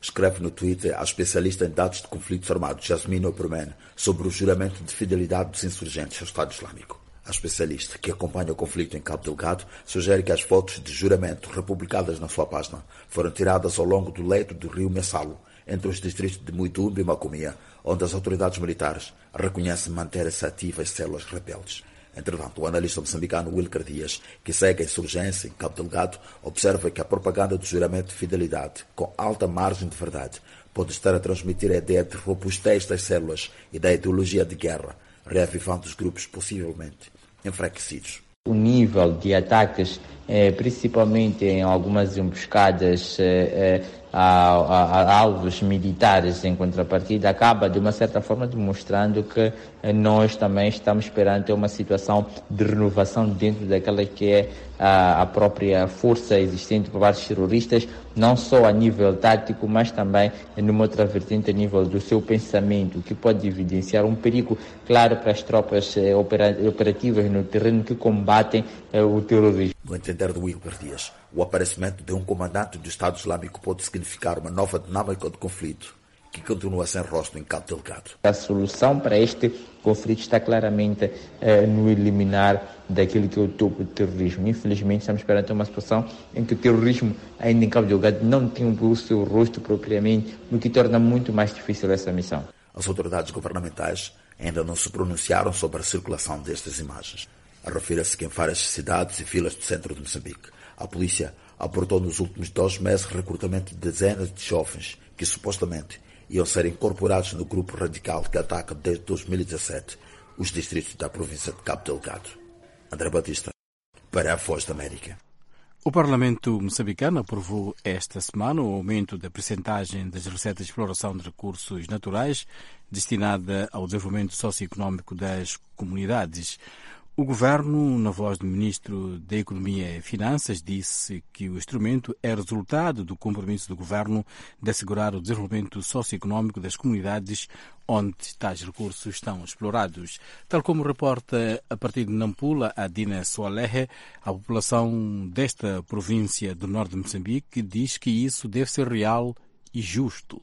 escreve no Twitter a especialista em dados de conflitos armados, Jasmine Operman, sobre o juramento de fidelidade dos insurgentes ao Estado Islâmico. A especialista, que acompanha o conflito em Cabo Delgado, sugere que as fotos de juramento republicadas na sua página foram tiradas ao longo do leito do rio Messalo, entre os distritos de Muitumbe e Macomia, onde as autoridades militares reconhecem manter-se ativas células rebeldes. Entretanto, o analista moçambicano Wilker Dias, que segue a insurgência em Cabo Delgado, observa que a propaganda do juramento de fidelidade, com alta margem de verdade, pode estar a transmitir a ideia de robustez das células e da ideologia de guerra, reavivando os grupos possivelmente enfraquecidos. O nível de ataques, eh, principalmente em algumas emboscadas eh, eh, a, a, a alvos militares em contrapartida, acaba de uma certa forma demonstrando que eh, nós também estamos perante uma situação de renovação dentro daquela que é a, a própria força existente por vários terroristas, não só a nível tático, mas também numa outra vertente a nível do seu pensamento, que pode evidenciar um perigo claro para as tropas eh, opera, operativas no terreno que combatem eh, o terrorismo. No entender do Wilber Dias, o aparecimento de um comandante do Estado Islâmico pode significar uma nova dinâmica de conflito que continua sem rosto em Cabo Delgado. A solução para este conflito está claramente eh, no eliminar daquilo que é o topo do terrorismo. Infelizmente, estamos perante uma situação em que o terrorismo, ainda em Cabo Delgado, não tem o seu rosto propriamente, o que torna muito mais difícil essa missão. As autoridades governamentais ainda não se pronunciaram sobre a circulação destas imagens. Refere-se que em várias cidades e vilas do centro de Moçambique, a polícia aportou nos últimos dois meses recrutamento de dezenas de jovens que supostamente iam ser incorporados no grupo radical que ataca desde dois mil e dezassete os distritos da província de Cabo Delgado. André Batista, para a Voz da América. O Parlamento moçambicano aprovou esta semana o aumento da percentagem das receitas de exploração de recursos naturais destinada ao desenvolvimento socioeconómico das comunidades. O Governo, na voz do Ministro da Economia e Finanças, disse que o instrumento é resultado do compromisso do Governo de assegurar o desenvolvimento socioeconómico das comunidades onde tais recursos estão explorados. Tal como reporta a partir de Nampula a Dina Soalehe, a população desta província do norte de Moçambique diz que isso deve ser real e justo.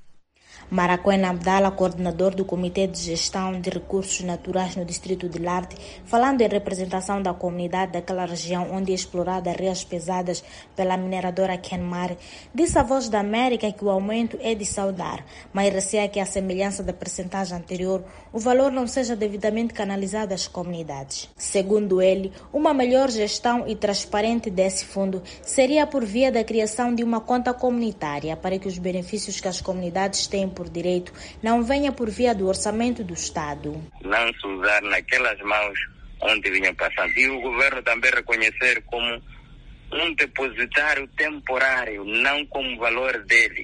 Maracuena Abdala, coordenador do Comitê de Gestão de Recursos Naturais no Distrito de Larte, falando em representação da comunidade daquela região onde é explorada areias pesadas pela mineradora Kenmare, disse à Voz da América que o aumento é de saudar, mas receia que, à semelhança da percentagem anterior, o valor não seja devidamente canalizado às comunidades. Segundo ele, uma melhor gestão e transparente desse fundo seria por via da criação de uma conta comunitária para que os benefícios que as comunidades têm por direito não venha por via do orçamento do Estado. Não se usar naquelas mãos onde vinham passando. E o governo também reconhecer como um depositário temporário, não como valor dele.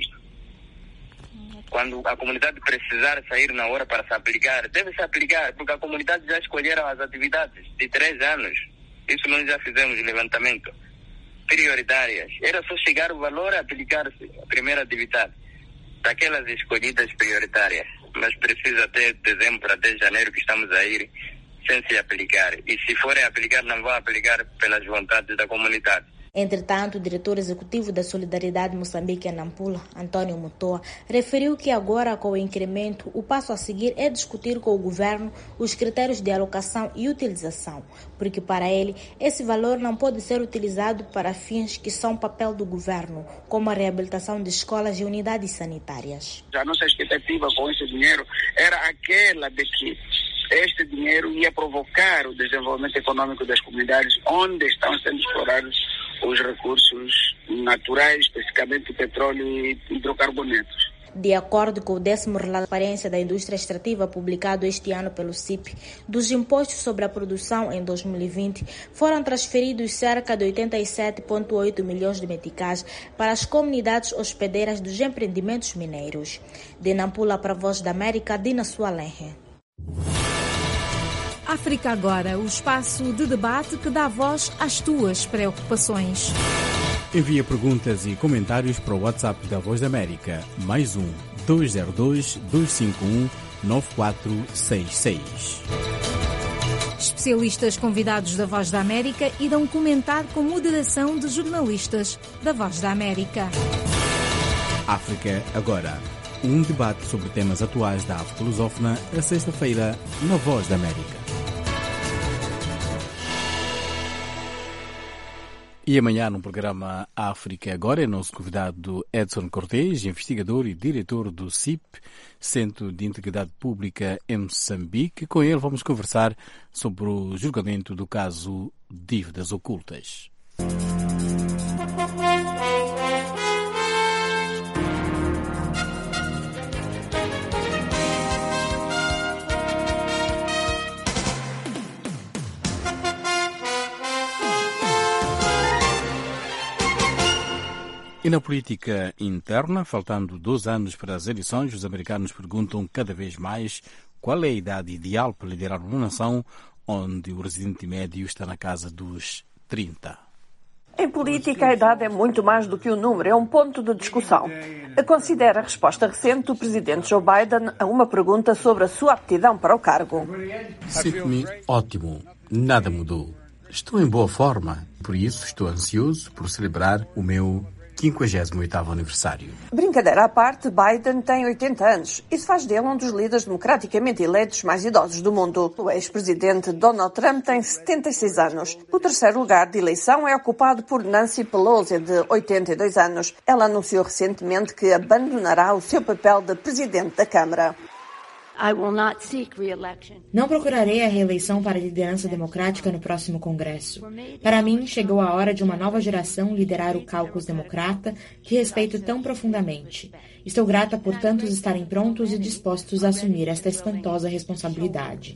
Quando a comunidade precisar sair na hora para se aplicar, deve se aplicar, porque a comunidade já escolheram as atividades de três anos. Isso nós já fizemos levantamento. Prioritárias. Era só chegar o valor a aplicar-se, a primeira atividade, daquelas escolhidas prioritárias. Mas precisa até dezembro, até janeiro que estamos a ir sem se aplicar. E se forem aplicar, não vão aplicar pelas vontades da comunidade. Entretanto, o diretor executivo da Solidariedade Moçambique, Nampula, Antônio Mutoa, referiu que agora, com o incremento, o passo a seguir é discutir com o governo os critérios de alocação e utilização, porque para ele, esse valor não pode ser utilizado para fins que são papel do governo, como a reabilitação de escolas e unidades sanitárias. A nossa expectativa com esse dinheiro era aquela de que este dinheiro ia provocar o desenvolvimento econômico das comunidades onde estão sendo explorados os recursos naturais, especificamente petróleo e hidrocarbonetos. De acordo com o décimo relatório de transparência da indústria extrativa publicado este ano pelo C I P, dos impostos sobre a produção em dois mil e vinte, foram transferidos cerca de oitenta e sete vírgula oito milhões de meticais para as comunidades hospedeiras dos empreendimentos mineiros. De Nampula para a Voz da América, Dina Soalenhe. África Agora, o espaço de debate que dá voz às tuas preocupações. Envia perguntas e comentários para o WhatsApp da Voz da América, mais um, dois zero dois, dois cinco um, nove quatro seis seis. Especialistas convidados da Voz da América irão comentar com moderação de jornalistas da Voz da América. África Agora. Um debate sobre temas atuais da África lusófona, a sexta-feira, na Voz da América. E amanhã, no programa África Agora, é nosso convidado Edson Cortés, investigador e diretor do C I P, Centro de Integridade Pública em Moçambique. Com ele vamos conversar sobre o julgamento do caso Dívidas Ocultas. E na política interna, faltando dois anos para as eleições, os americanos perguntam cada vez mais qual é a idade ideal para liderar uma nação onde o residente médio está na casa dos trinta. Em política, a idade é muito mais do que um número, é um ponto de discussão. Considera a resposta recente do presidente Joe Biden a uma pergunta sobre a sua aptidão para o cargo. Sinto-me ótimo, nada mudou. Estou em boa forma, por isso estou ansioso por celebrar o meu quinquagésimo oitavo aniversário. Brincadeira à parte, Biden tem oitenta anos. Isso faz dele um dos líderes democraticamente eleitos mais idosos do mundo. O ex-presidente Donald Trump tem setenta e seis anos. O terceiro lugar de eleição é ocupado por Nancy Pelosi, de oitenta e dois anos. Ela anunciou recentemente que abandonará o seu papel de presidente da Câmara. Não procurarei a reeleição para a liderança democrática no próximo Congresso. Para mim, chegou a hora de uma nova geração liderar o caucus democrata que respeito tão profundamente. Estou grata por tantos estarem prontos e dispostos a assumir esta espantosa responsabilidade.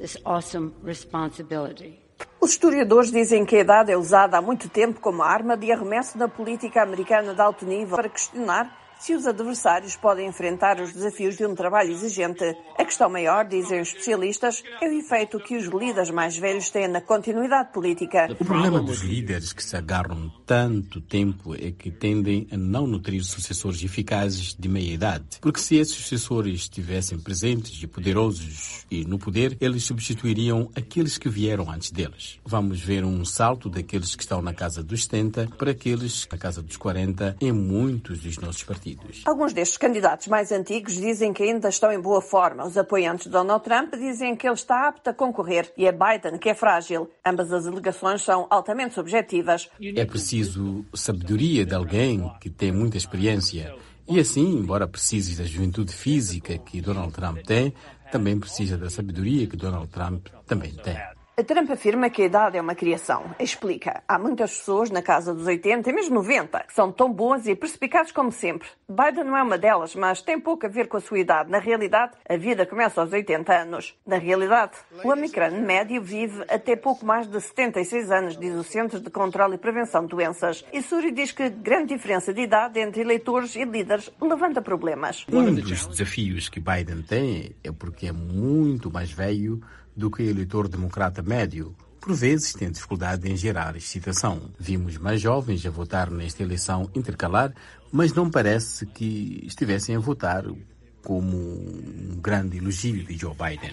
Os historiadores dizem que a idade é usada há muito tempo como arma de arremesso na política americana de alto nível para questionar se os adversários podem enfrentar os desafios de um trabalho exigente. A questão maior, dizem os especialistas, é o efeito que os líderes mais velhos têm na continuidade política. O problema dos líderes que se agarram tanto tempo é que tendem a não nutrir sucessores eficazes de meia idade. Porque se esses sucessores estivessem presentes e poderosos e no poder, eles substituiriam aqueles que vieram antes deles. Vamos ver um salto daqueles que estão na casa dos setenta para aqueles na casa dos quarenta em muitos dos nossos partidos. Alguns destes candidatos mais antigos dizem que ainda estão em boa forma. Os apoiantes de Donald Trump dizem que ele está apto a concorrer e é Biden que é frágil. Ambas as alegações são altamente subjetivas. É preciso sabedoria de alguém que tem muita experiência. E assim, embora precise da juventude física que Donald Trump tem, também precisa da sabedoria que Donald Trump também tem. Trump afirma que a idade é uma criação. Explica, há muitas pessoas na casa dos oitenta e mesmo noventa que são tão boas e perspicazes como sempre. Biden não é uma delas, mas tem pouco a ver com a sua idade. Na realidade, a vida começa aos oitenta anos. Na realidade, o americano médio vive até pouco mais de setenta e seis anos, diz o Centro de Controlo e Prevenção de Doenças. E Suri diz que grande diferença de idade entre eleitores e líderes levanta problemas. Um dos desafios que Biden tem é porque é muito mais velho do que o eleitor democrata médio. Por vezes tem dificuldade em gerar excitação. Vimos mais jovens a votar nesta eleição intercalar, mas não parece que estivessem a votar como um grande elogio de Joe Biden.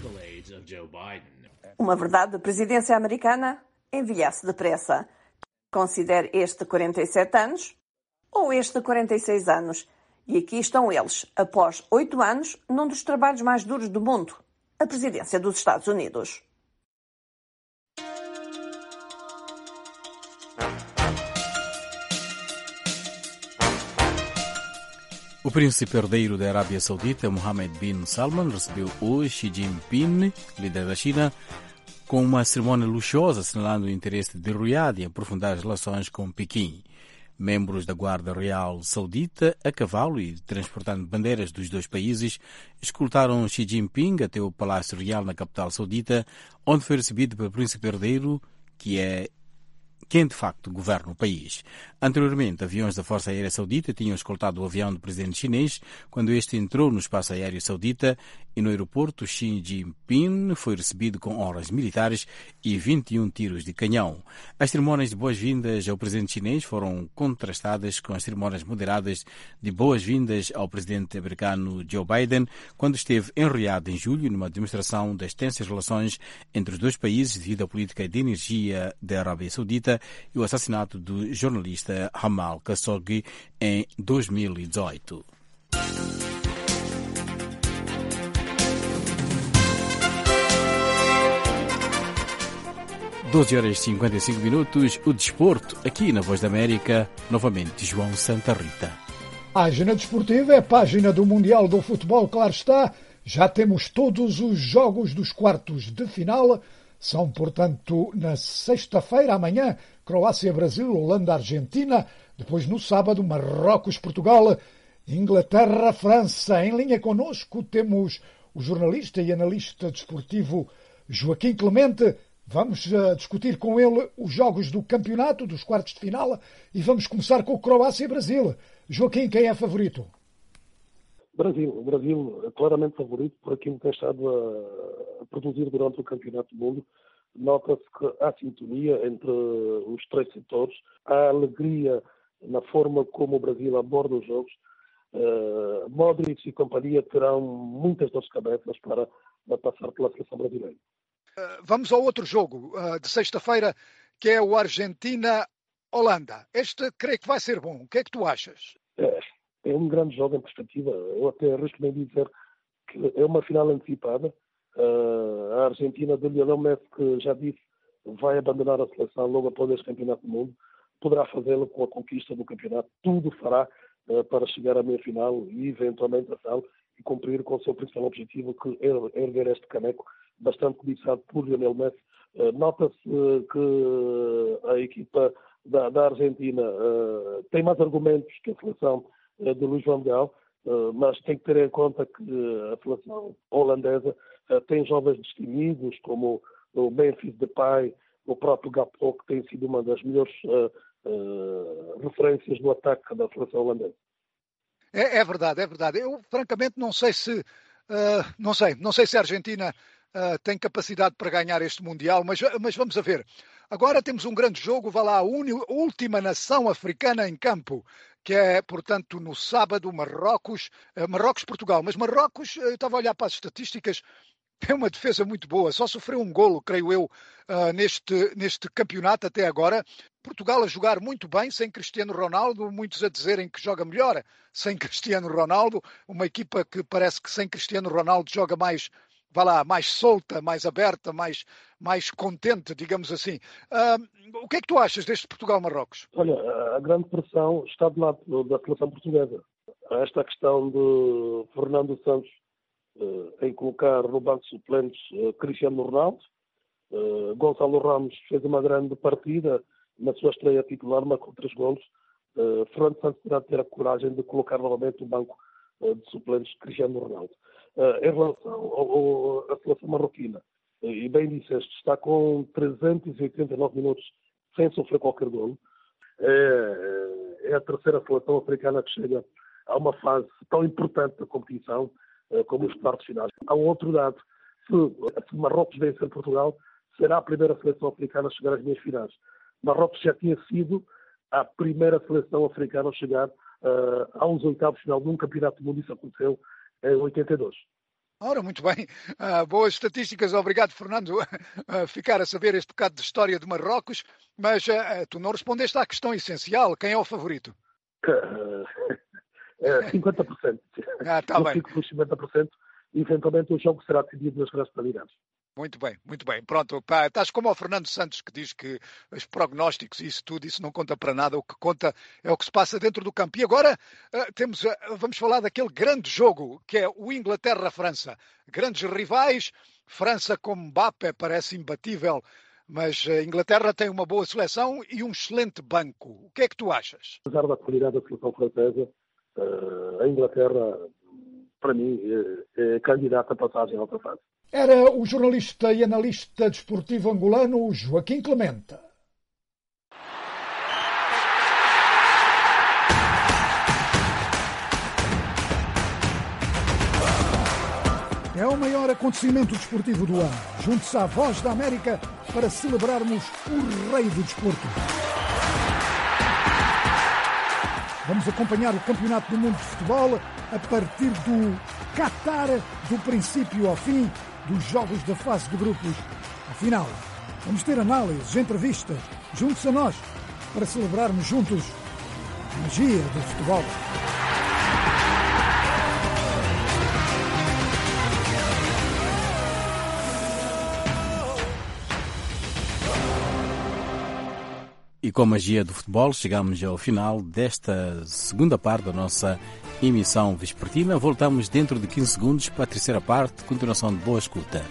Uma verdade, a presidência americana envelhece depressa. Considere este quarenta e sete anos ou este quarenta e seis anos. E aqui estão eles, após oito anos, num dos trabalhos mais duros do mundo, a presidência dos Estados Unidos. O príncipe herdeiro da Arábia Saudita, Mohammed bin Salman, recebeu hoje Xi Jinping, líder da China, com uma cerimônia luxuosa assinalando o interesse de Riad em aprofundar as relações com Pequim. Membros da Guarda Real Saudita, a cavalo e transportando bandeiras dos dois países, escoltaram Xi Jinping até o Palácio Real na capital saudita, onde foi recebido pelo príncipe herdeiro, que é quem de facto governa o país. Anteriormente, aviões da Força Aérea Saudita tinham escoltado o avião do presidente chinês quando este entrou no espaço aéreo saudita e no aeroporto Xi Jinping foi recebido com honras militares e vinte e um tiros de canhão. As cerimônias de boas-vindas ao presidente chinês foram contrastadas com as cerimônias moderadas de boas-vindas ao presidente americano Joe Biden quando esteve em Riad em julho numa demonstração das tensas relações entre os dois países devido à política de energia da Arábia Saudita e o assassinato do jornalista Jamal Khashoggi em dois mil e dezoito. doze horas e cinquenta e cinco minutos, o desporto, aqui na Voz da América, novamente João Santa Rita. A Página desportiva é a página do Mundial do Futebol, claro está. Já temos todos os jogos dos quartos de final. São, portanto, na sexta-feira, amanhã, Croácia-Brasil, Holanda-Argentina. Depois, no sábado, Marrocos-Portugal, Inglaterra-França. Em linha connosco temos o jornalista e analista desportivo Joaquim Clemente. Vamos uh, discutir com ele os jogos do campeonato, dos quartos de final, e vamos começar com o Croácia e Brasil. Joaquim, quem é favorito? Brasil. O Brasil é claramente favorito por aquilo que tem estado a, a produzir durante o Campeonato do Mundo. Nota-se que há sintonia entre os três setores, há alegria na forma como o Brasil aborda os jogos. Uh, Modric e companhia terão muitas dores de cabeça para, para passar pela seleção brasileira. Vamos ao outro jogo uh, de sexta-feira, que é o Argentina-Holanda. Este creio que vai ser bom. O que é que tu achas? É, é um grande jogo em perspectiva. Eu até arrisco-me dizer que é uma final antecipada. Uh, a Argentina de Lionel Messi, que já disse, vai abandonar a seleção logo após este campeonato do mundo. Poderá fazê-lo com a conquista do campeonato. Tudo fará uh, para chegar à meia-final e eventualmente a final e cumprir com o seu principal objetivo, que é erguer este caneco bastante cobiçado por Lionel Messi. Uh, nota-se uh, que a equipa da, da Argentina uh, tem mais argumentos que a seleção uh, de Luís Van Gaal, uh, mas tem que ter em conta que uh, a seleção holandesa uh, tem jovens destemidos, como o Memphis Depay, o próprio Gakpo, que tem sido uma das melhores uh, uh, referências do ataque da seleção holandesa. É, é verdade, é verdade. Eu, francamente, não sei se uh, não sei, não sei se a Argentina Uh, tem capacidade para ganhar este Mundial, mas, mas vamos a ver. Agora temos um grande jogo, vai lá, a uni, última nação africana em campo, que é, portanto, no sábado, Marrocos, uh, Marrocos-Portugal. Mas Marrocos, eu estava a olhar para as estatísticas, tem uma defesa muito boa, só sofreu um golo, creio eu, uh, neste, neste campeonato até agora. Portugal a jogar muito bem, sem Cristiano Ronaldo, muitos a dizerem que joga melhor sem Cristiano Ronaldo, uma equipa que parece que sem Cristiano Ronaldo joga mais... Vá lá, mais solta, mais aberta, mais, mais contente, digamos assim. Uh, o que é que tu achas deste Portugal-Marrocos? Olha, a grande pressão está do lado da seleção portuguesa. Esta questão de Fernando Santos uh, em colocar no banco de suplentes uh, Cristiano Ronaldo. Uh, Gonçalo Ramos fez uma grande partida na sua estreia titular, marcou três golos. Uh, Fernando Santos terá de ter a coragem de colocar novamente no banco uh, de suplentes Cristiano Ronaldo. Uh, em relação ao, ao, à seleção marroquina, uh, e bem disseste, está com trezentos e oitenta e nove minutos sem sofrer qualquer golo. É, é a terceira seleção africana que chega a uma fase tão importante da competição uh, como os quartos finais. Há um outro dado: se, se Marrocos vencer Portugal, será a primeira seleção africana a chegar às meias finais. Marrocos já tinha sido a primeira seleção africana a chegar uh, aos oitavos final de um campeonato do mundo. Isso aconteceu em oitenta e dois. Ora, muito bem. Uh, boas estatísticas. Obrigado, Fernando, uh, ficar a saber este bocado de história de Marrocos. Mas uh, tu não respondeste à questão essencial. Quem é o favorito? Uh, é cinquenta por cento. Ah, tá bem. Fico por cinquenta por cento. E, eventualmente, o jogo será decidido nas grandes penalidades. Muito bem, muito bem. Pronto, pá, estás como o Fernando Santos, que diz que os prognósticos e isso tudo, isso não conta para nada. O que conta é o que se passa dentro do campo. E agora uh, temos, uh, vamos falar daquele grande jogo, que é o Inglaterra-França. Grandes rivais, França com Mbappé parece imbatível, mas a Inglaterra tem uma boa seleção e um excelente banco. O que é que tu achas? Apesar da qualidade da seleção francesa, uh, a Inglaterra, para mim, é, é candidata a passagem à outra fase. Era o jornalista e analista desportivo angolano Joaquim Clemente. É o maior acontecimento desportivo do ano. Junte-se à Voz da América para celebrarmos o rei do desporto. Vamos acompanhar o Campeonato do Mundo de Futebol a partir do Qatar, do princípio ao fim, dos jogos da fase de grupos. Afinal, vamos ter análises, entrevistas, juntos a nós, para celebrarmos juntos a magia do futebol. E com a magia do futebol, chegamos ao final desta segunda parte da nossa emissão vespertina. Voltamos dentro de quinze segundos para a terceira parte, continuação de boa escuta.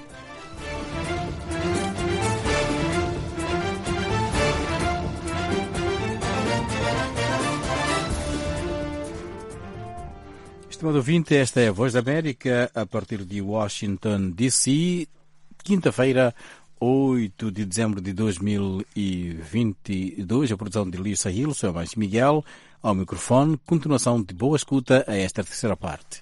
Estimado ouvinte, esta é a Voz da América, a partir de Washington, D C, quinta-feira, oito de dezembro de dois mil e vinte e dois, a produção de Lío Sahil, sou mais Miguel, ao microfone, continuação de boa escuta a esta terceira parte.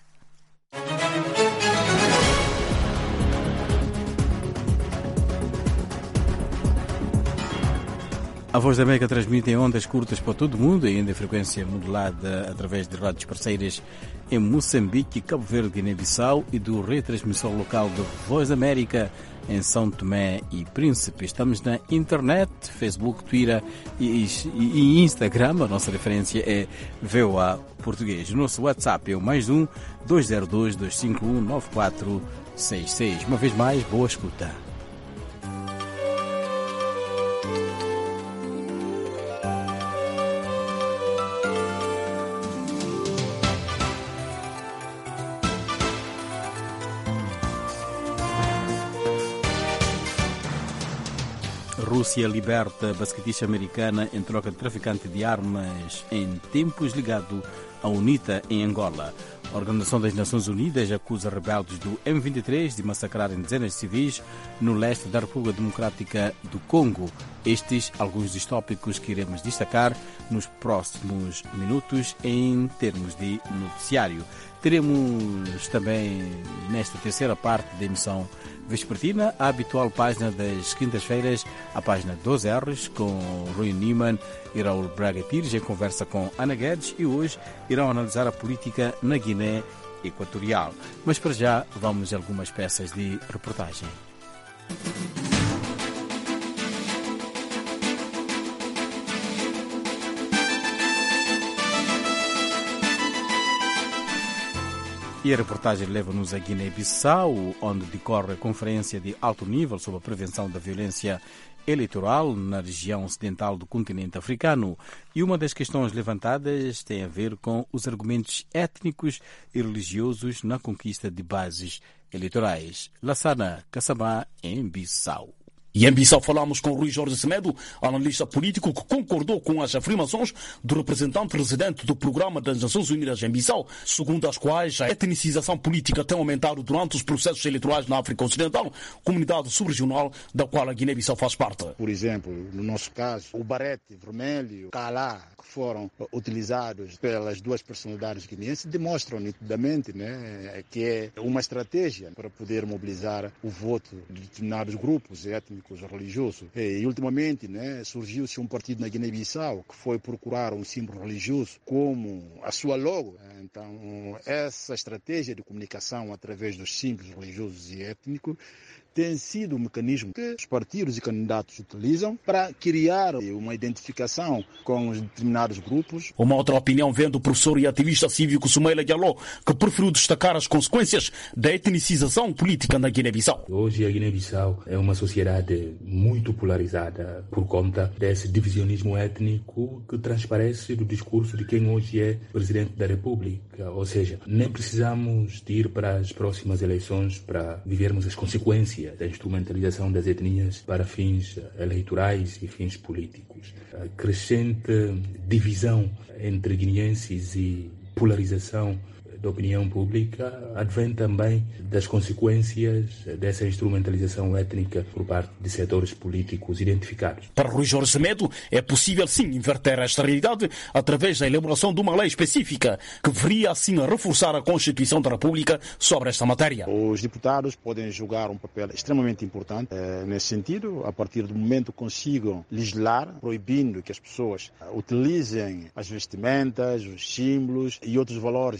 A Voz da América transmite em ondas curtas para todo o mundo, ainda em frequência modulada através de rádios parceiras em Moçambique, Cabo Verde, Guiné-Bissau e do retransmissor local da Voz da América em São Tomé e Príncipe. Estamos na internet, Facebook, Twitter e, e, e Instagram. A nossa referência é V O A Português. O nosso WhatsApp é o mais um dois zero dois, dois cinco um, nove quatro seis seis. Uma vez mais, boa escuta. Rússia liberta basquetista americana em troca de traficante de armas em tempos, ligado à UNITA em Angola. A Organização das Nações Unidas acusa rebeldes do M vinte e três de massacrarem dezenas de civis no leste da República Democrática do Congo. Estes alguns dos tópicos que iremos destacar nos próximos minutos em termos de noticiário. Teremos também, nesta terceira parte da emissão vespertina, a habitual página das quintas-feiras, a página doze R's, com Rui Neiman e Raul Braga Pires, em conversa com Ana Guedes, e hoje irão analisar a política na Guiné Equatorial. Mas para já, vamos a algumas peças de reportagem. E a reportagem leva-nos a Guiné-Bissau, onde decorre a conferência de alto nível sobre a prevenção da violência eleitoral na região ocidental do continente africano. E uma das questões levantadas tem a ver com os argumentos étnicos e religiosos na conquista de bases eleitorais. Lassana Kassamá, em Bissau. E em Bissau falamos com Rui Jorge Semedo, analista político, que concordou com as afirmações do representante residente do Programa das Nações Unidas em Bissau, segundo as quais a etnicização política tem aumentado durante os processos eleitorais na África Ocidental, comunidade subregional da qual a Guiné-Bissau faz parte. Por exemplo, no nosso caso, o barete vermelho e o calá, que foram utilizados pelas duas personalidades guineenses, demonstram nitidamente, né, que é uma estratégia para poder mobilizar o voto de determinados grupos étnicos religioso. E, ultimamente, né, surgiu-se um partido na Guiné-Bissau que foi procurar um símbolo religioso como a sua logo. Então, essa estratégia de comunicação através dos símbolos religiosos e étnicos tem sido um mecanismo que os partidos e candidatos utilizam para criar uma identificação com os determinados grupos. Uma outra opinião vem do professor e ativista cívico Sumaila Diallo, que preferiu destacar as consequências da etnicização política na Guiné-Bissau. Hoje a Guiné-Bissau é uma sociedade muito polarizada por conta desse divisionismo étnico que transparece do discurso de quem hoje é presidente da República. Ou seja, nem precisamos de ir para as próximas eleições para vivermos as consequências da instrumentalização das etnias para fins eleitorais e fins políticos. A crescente divisão entre guineenses e polarização da opinião pública advém também das consequências dessa instrumentalização étnica por parte de setores políticos identificados. Para Rui Jorge Semedo, é possível sim inverter esta realidade através da elaboração de uma lei específica que viria assim a reforçar a Constituição da República sobre esta matéria. Os deputados podem jogar um papel extremamente importante eh, nesse sentido, a partir do momento que consigam legislar, proibindo que as pessoas utilizem as vestimentas, os símbolos e outros valores identitários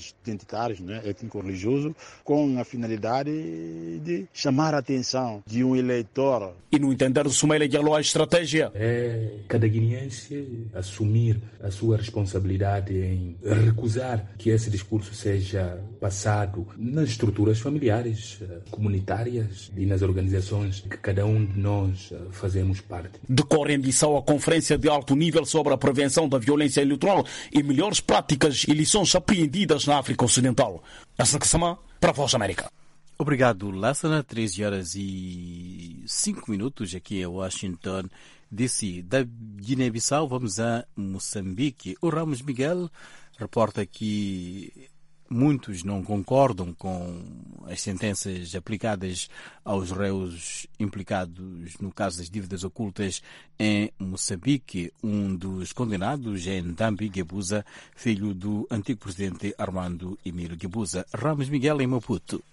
militares, né, étnico-religioso, com a finalidade de chamar a atenção de um eleitor. E no entender do Soumeila Diallo, a estratégia é cada guineense assumir a sua responsabilidade em recusar que esse discurso seja passado nas estruturas familiares, comunitárias e nas organizações que cada um de nós fazemos parte. Decorre em Bissau a conferência de alto nível sobre a prevenção da violência eleitoral e melhores práticas e lições apreendidas na África Ocidental. Essa que chama para a Voz da América. Obrigado, Lassana. treze horas e cinco minutos aqui em Washington, D C. Da Guiné-Bissau vamos a Moçambique. O Ramos Miguel reporta que muitos não concordam com as sentenças aplicadas aos réus implicados no caso das dívidas ocultas em Moçambique. Um dos condenados é Ndambi Guebuza, filho do antigo presidente Armando Emílio Guebuza. Ramos Miguel, em Maputo.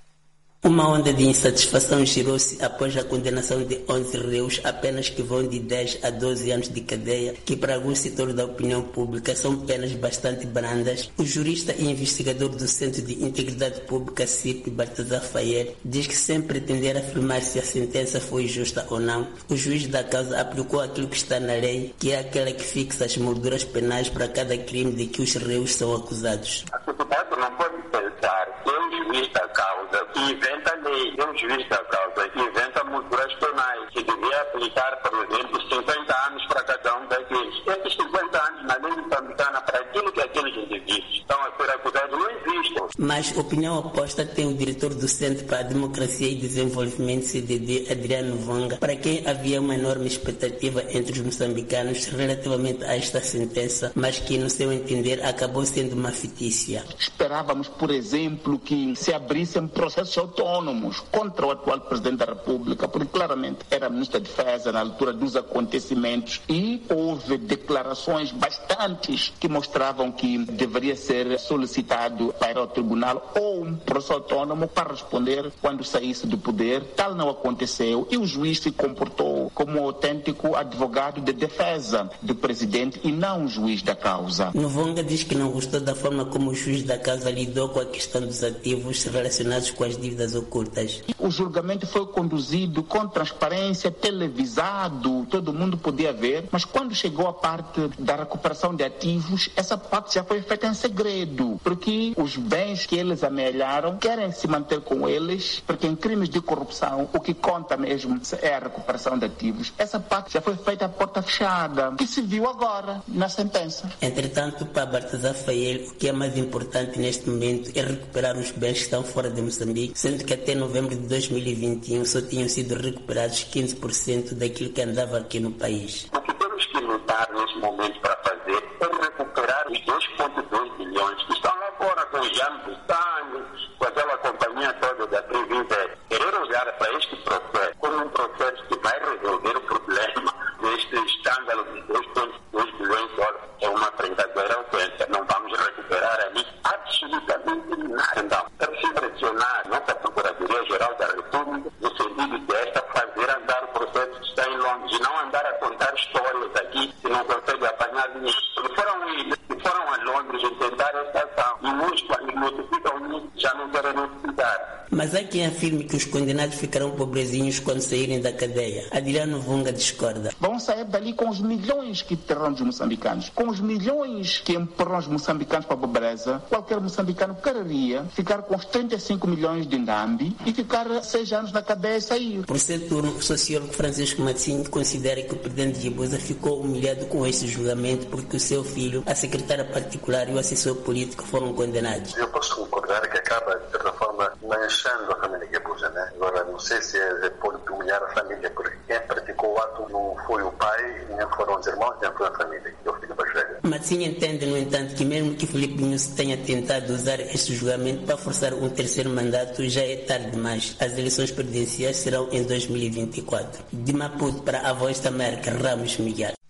Uma onda de insatisfação gerou-se após a condenação de onze réus, apenas que vão de dez a doze anos de cadeia, que para alguns setores da opinião pública são penas bastante brandas. O jurista e investigador do Centro de Integridade Pública, C I P, Baltazar Fayer, diz que sem pretender afirmar se a sentença foi justa ou não, o juiz da causa aplicou aquilo que está na lei, que é aquela que fixa as molduras penais para cada crime de que os réus são acusados. A sociedade não pode pensar que o juiz da causa inventa lei, o juiz da causa inventa molduras penais, que devia aplicar, por exemplo, cinquenta anos para cada um daqueles. Esses cinquenta anos na lei moçambicana para aquilo que aqueles indivíduos estão a ser acusados não existem. Mas opinião oposta tem o diretor do Centro para a Democracia e Desenvolvimento, C D D, Adriano Vonga, para quem havia uma enorme expectativa entre os moçambicanos relativamente a esta sentença, mas que, no seu entender, acabou sendo uma fictícia. Esperávamos, por exemplo, que se abrissem processos autônomos contra o atual Presidente da República, porque claramente era Ministro da Defesa na altura dos acontecimentos e houve declarações bastantes que mostravam que deveria ser solicitado para o Tribunal ou um processo autônomo para responder quando saísse do poder. Tal não aconteceu e o juiz se comportou como um autêntico advogado de defesa do Presidente e não um juiz da causa. Novonga diz que não gostou da forma como o juiz da causa lidou com a questão dos ativos relacionados com as dívidas ocultas. O julgamento foi conduzido com transparência, televisado, todo mundo podia ver, mas quando chegou a parte da recuperação de ativos, essa parte já foi feita em segredo, porque os bens que eles amealharam querem se manter com eles, porque em crimes de corrupção o que conta mesmo é a recuperação de ativos. Essa parte já foi feita a porta fechada, que se viu agora na sentença. Entretanto, para Baltazar Fayer, o que é mais importante neste momento é recuperar os bens que estão fora de Moçambique, sendo que até novembro de dois mil e vinte e um só tinham sido recuperados quinze por cento daquilo que andava aqui no país. O que temos que lutar neste momento para fazer é recuperar os dois vírgula dois bilhões que estão lá fora com o Jean Bustani, com aquela companhia toda da Previnte. Querer olhar para este processo como um processo que vai resolver o problema deste escândalo de dois vírgula dois bilhões de dólares é uma brincadeira ofensa. Não vamos recuperar ali absolutamente nada. Então, é preciso pressionar a nossa Procuradoria-Geral da República no sentido de esta fazer andar o processo que está em Londres e não andar a contar histórias aqui que não consegue apanhar dinheiro. Se foram, se foram a Londres tentar esta ação e uns, quando notificam isso, já não querem notificar. Mas há quem afirme que os condenados ficarão pobrezinhos quando saírem da cadeia. Adriano Vonga discorda. Vão sair dali com os milhões que terão os moçambicanos. Com os milhões que empurram os moçambicanos para a pobreza, qualquer moçambicano quereria ficar com os trinta e cinco milhões de Ndambi e ficar seis anos na cadeia e sair. Por ser turno, o sociólogo Francisco Matzinho considera que o presidente Guebuza ficou humilhado com este julgamento porque o seu filho, a secretária particular e o assessor político foram condenados. Eu posso concordar que acaba, de certa forma, manchando a família Guebuza, né? Agora, não sei se é pode humilhar a família, porque quem praticou o ato não foi o pai, nem foram os irmãos, nem foi a família, que é o filho mais velho. Matzinho entende, no entanto, que mesmo que Filipe Nunes tenha tentado usar este julgamento para forçar um terceiro mandato, já é tarde demais. As eleições presidenciais serão em dois mil e vinte e quatro. De Maputo para a Voz da América, Ramos Miguel.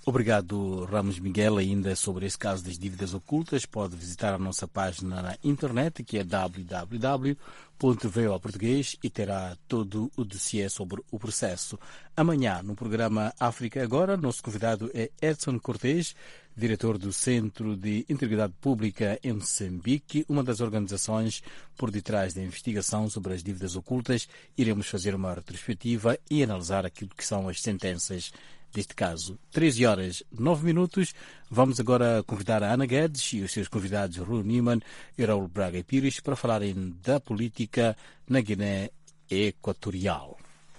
Obrigado, Ramos Miguel. Ainda sobre esse caso das dívidas ocultas, pode visitar a nossa página na internet, que é w w w ponto v o a português, e terá todo o dossiê sobre o processo. Amanhã, no programa África Agora, nosso convidado é Edson Cortés, diretor do Centro de Integridade Pública em Moçambique, uma das organizações por detrás da investigação sobre as dívidas ocultas. Iremos fazer uma retrospectiva e analisar aquilo que são as sentenças deste caso. treze horas, nove minutos. Vamos agora convidar a Ana Guedes e os seus convidados Rui Niemann e Raul Braga e Pires para falarem da política na Guiné Equatorial.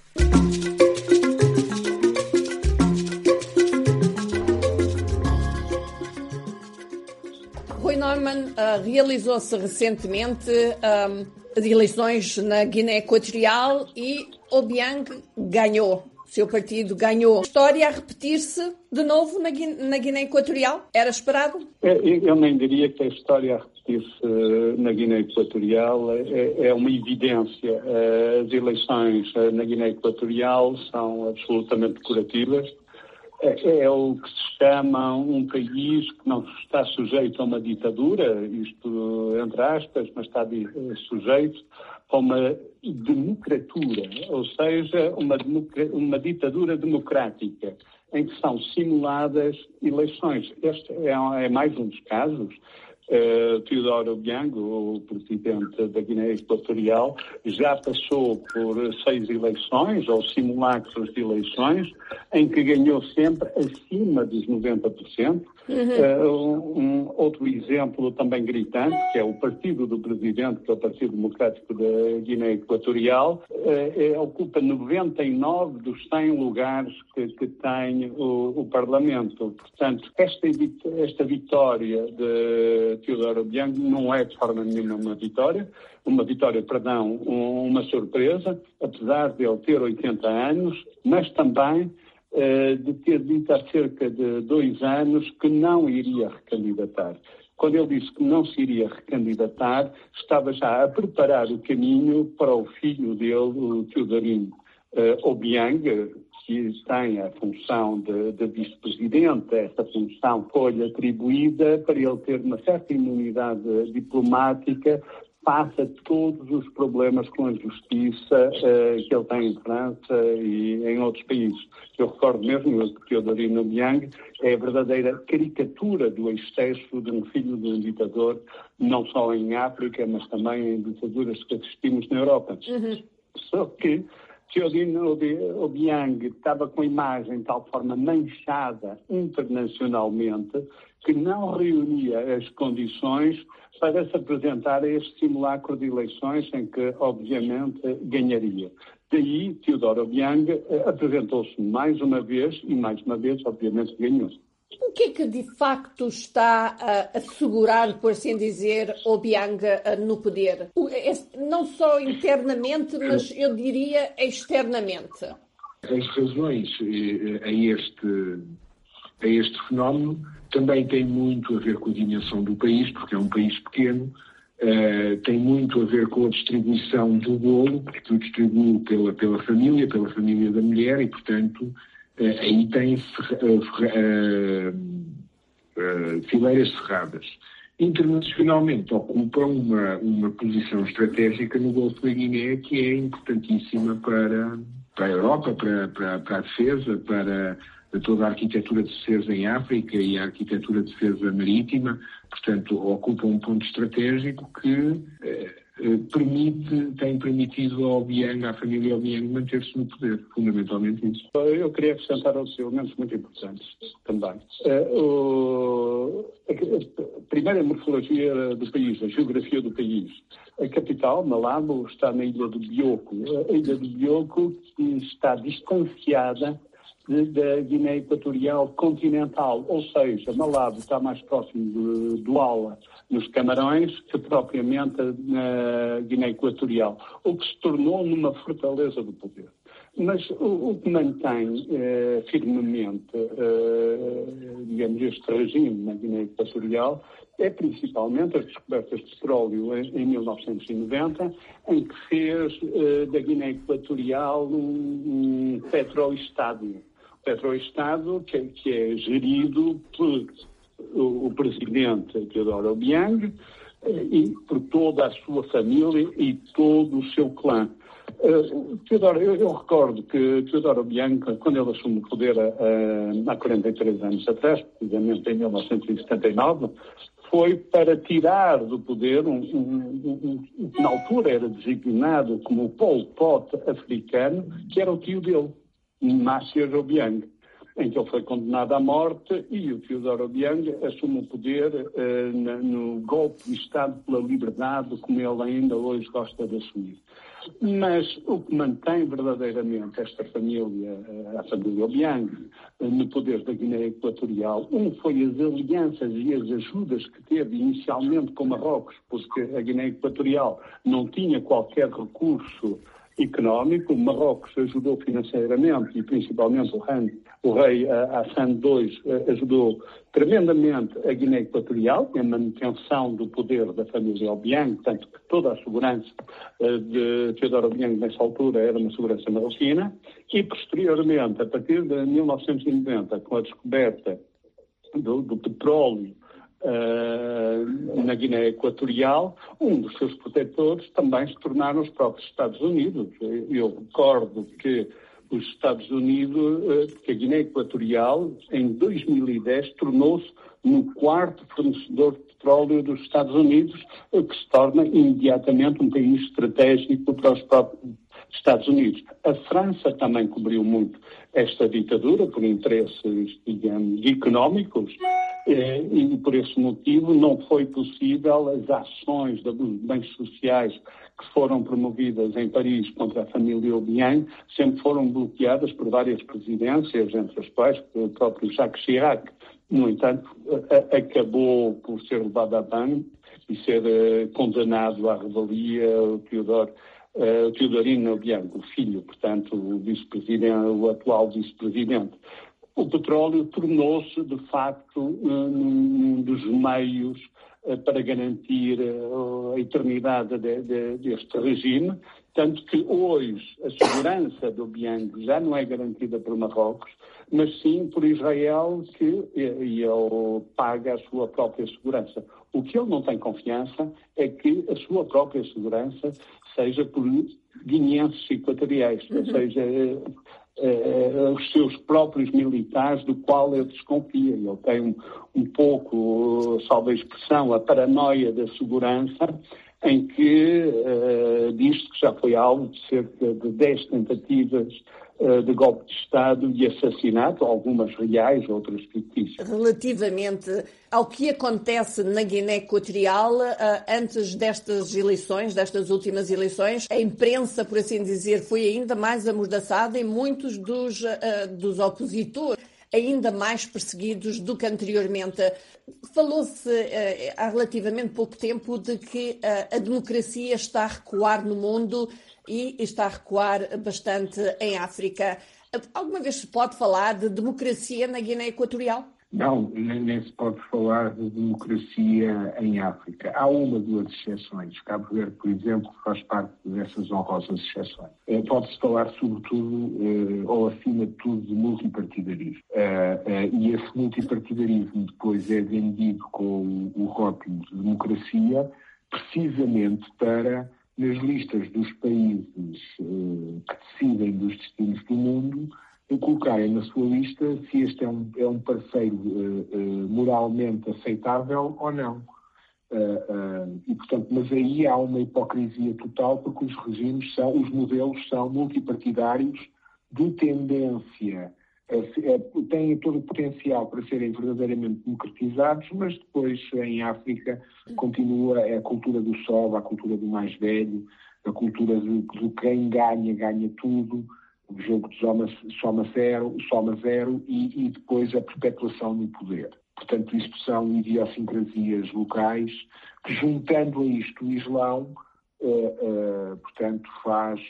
Rui Neumann, uh, realizou-se recentemente um, as eleições na Guiné Equatorial e Obiang ganhou. Seu partido ganhou. História a repetir-se de novo na Guiné, na Guiné Equatorial? Era esperado? Eu nem diria que a história a repetir-se na Guiné Equatorial é, é uma evidência. As eleições na Guiné Equatorial são absolutamente decorativas. É, é o que se chama um país que não está sujeito a uma ditadura, isto entre aspas, mas está sujeito a uma democratura, ou seja, uma, uma ditadura democrática, em que são simuladas eleições. Este é, é mais um dos casos. Uh, Teodoro Obiang, o presidente da Guiné Equatorial, já passou por seis eleições, ou simulacros de eleições, em que ganhou sempre acima dos noventa por cento. Uhum. Uh, um outro exemplo também gritante, que é o partido do presidente, que é o Partido Democrático da Guiné Equatorial, uh, é, ocupa noventa e nove dos cem lugares que, que tem o, o Parlamento. Portanto, esta, esta vitória de Teodoro Obiang não é de forma nenhuma uma vitória, uma vitória, perdão, uma surpresa, apesar de ele ter oitenta anos, mas também uh, de ter dito há cerca de dois anos que não iria recandidatar. Quando ele disse que não se iria recandidatar, estava já a preparar o caminho para o filho dele, o Teodorino uh, Obiang, que tem a função de, de vice-presidente. Essa função foi-lhe atribuída para ele ter uma certa imunidade diplomática face a todos os problemas com a justiça uh, que ele tem em França e em outros países. Eu recordo mesmo que Teodorino Obiang é a verdadeira caricatura do excesso de um filho de um ditador, não só em África, mas também em ditaduras que assistimos na Europa. Uhum. Só que Teodoro Obiang estava com a imagem de tal forma manchada internacionalmente que não reunia as condições para se apresentar a este simulacro de eleições em que, obviamente, ganharia. Daí, Teodoro Obiang apresentou-se mais uma vez e, mais uma vez, obviamente, ganhou. O que é que, de facto, está a assegurar, por assim dizer, Obiang no poder? Não só internamente, mas, eu diria, externamente. As razões a este, a este fenómeno também têm muito a ver com a dimensão do país, porque é um país pequeno, uh, tem muito a ver com a distribuição do bolo, porque o distribui pela, pela família, pela família da mulher, e, portanto, Uh, aí tem uh, uh, uh, fileiras cerradas. Internacionalmente ocupa uma, uma posição estratégica no Golfo da Guiné que é importantíssima para, para a Europa, para, para, para a defesa, para toda a arquitetura de defesa em África e a arquitetura de defesa marítima. Portanto, ocupa um ponto estratégico que uh, Permite, tem permitido ao Obiang, à família Obiang, manter-se no poder, fundamentalmente isso. Eu queria acrescentar outros elementos muito importantes também. Uh, o, a, a primeira morfologia do país, a geografia do país. A capital, Malabo, está na ilha do Bioko. A ilha do Bioko está distanciada da Guiné Equatorial continental, ou seja, Malabo está mais próximo de Douala, nos Camarões, que propriamente na Guiné Equatorial, o que se tornou numa fortaleza do poder. Mas o, o que mantém eh, firmemente, eh, digamos, este regime na Guiné Equatorial é principalmente as descobertas de petróleo em, em mil novecentos e noventa, em que fez eh, da Guiné Equatorial um, um petroestado. Petroestado, que, que é gerido por o, o presidente Teodoro Obiang e por toda a sua família e todo o seu clã. Uh, Teodoro, eu, eu recordo que Teodoro Obiang, quando ele assume o poder uh, há quarenta e três anos atrás, precisamente em mil novecentos e setenta e nove, foi para tirar do poder um, um, um, um que na altura era designado como o Pol Pot africano, que era o tio dele, Márcio Obiang, em que ele foi condenado à morte e o Teodoro Obiang assume o poder uh, na, no golpe de Estado pela liberdade, como ele ainda hoje gosta de assumir. Mas o que mantém verdadeiramente esta família, a família Obiang, no poder da Guiné Equatorial, um foi as alianças e as ajudas que teve inicialmente com Marrocos, porque a Guiné Equatorial não tinha qualquer recurso económico. Marrocos ajudou financeiramente e principalmente o, Han, o rei Hassan dois ajudou tremendamente a Guiné Equatorial e a manutenção do poder da família Obiang, tanto que toda a segurança de Teodoro Obiang nessa altura era uma segurança marroquina, e posteriormente, a partir de mil novecentos e noventa, com a descoberta do, do petróleo Uh, na Guiné Equatorial, um dos seus protetores também se tornaram os próprios Estados Unidos. Eu recordo que os Estados Unidos, uh, que a Guiné Equatorial, em dois mil e dez, tornou-se no quarto fornecedor de petróleo dos Estados Unidos, o que se torna imediatamente um país estratégico para os próprios Estados Unidos. A França também cobriu muito esta ditadura por interesses, digamos, económicos, eh, e por esse motivo não foi possível as ações de bens sociais que foram promovidas em Paris contra a família Obiang, sempre foram bloqueadas por várias presidências, entre as quais o próprio Jacques Chirac. No entanto, a, acabou por ser levado a ban e ser eh, condenado à revelia o Teodoro Uh, Teodorino Obiang, o filho, portanto, o vice-presidente, o atual vice-presidente. O petróleo tornou-se, de facto, uh, um dos meios uh, para garantir uh, a eternidade de, de, deste regime, tanto que hoje a segurança do Obiang já não é garantida por Marrocos, mas sim por Israel, que e ele paga a sua própria segurança. O que ele não tem confiança é que a sua própria segurança seja por guineenses equatoriais, uhum. ou seja, eh, eh, os seus próprios militares, do qual ele desconfia. Ele tem um, um pouco, salvo a expressão, a paranoia da segurança, em que uh, diz que já foi alvo de cerca de dez tentativas uh, de golpe de Estado e assassinato, algumas reais, outras fictícias. Relativamente ao que acontece na Guiné Equatorial, uh, antes destas eleições, destas últimas eleições, a imprensa, por assim dizer, foi ainda mais amordaçada e muitos dos, uh, dos opositores ainda mais perseguidos do que anteriormente. Falou-se uh, há relativamente pouco tempo de que uh, a democracia está a recuar no mundo e está a recuar bastante em África. Uh, alguma vez se pode falar de democracia na Guiné Equatorial? Não, nem, nem se pode falar de democracia em África. Há uma ou duas exceções. Cabo Verde, por exemplo, faz parte dessas honrosas exceções. É, pode-se falar, sobretudo, eh, ou acima de tudo, de multipartidarismo. Eh, eh, e esse multipartidarismo depois é vendido com o rótulo de democracia, precisamente para, nas listas dos países eh, que decidem dos destinos do mundo, colocarem na sua lista se este é um, é um parceiro uh, uh, moralmente aceitável ou não. Uh, uh, e, portanto, mas aí há uma hipocrisia total, porque os regimes são, os modelos são multipartidários, de tendência, a, a, têm todo o potencial para serem verdadeiramente democratizados, mas depois em África continua a cultura do sol, a cultura do mais velho, a cultura de, de quem ganha, ganha tudo, o jogo de soma, soma zero, soma zero e, e depois a perpetuação no poder. Portanto, isto são idiosincrasias locais que, juntando a isto o Islão, uh, uh, portanto, faz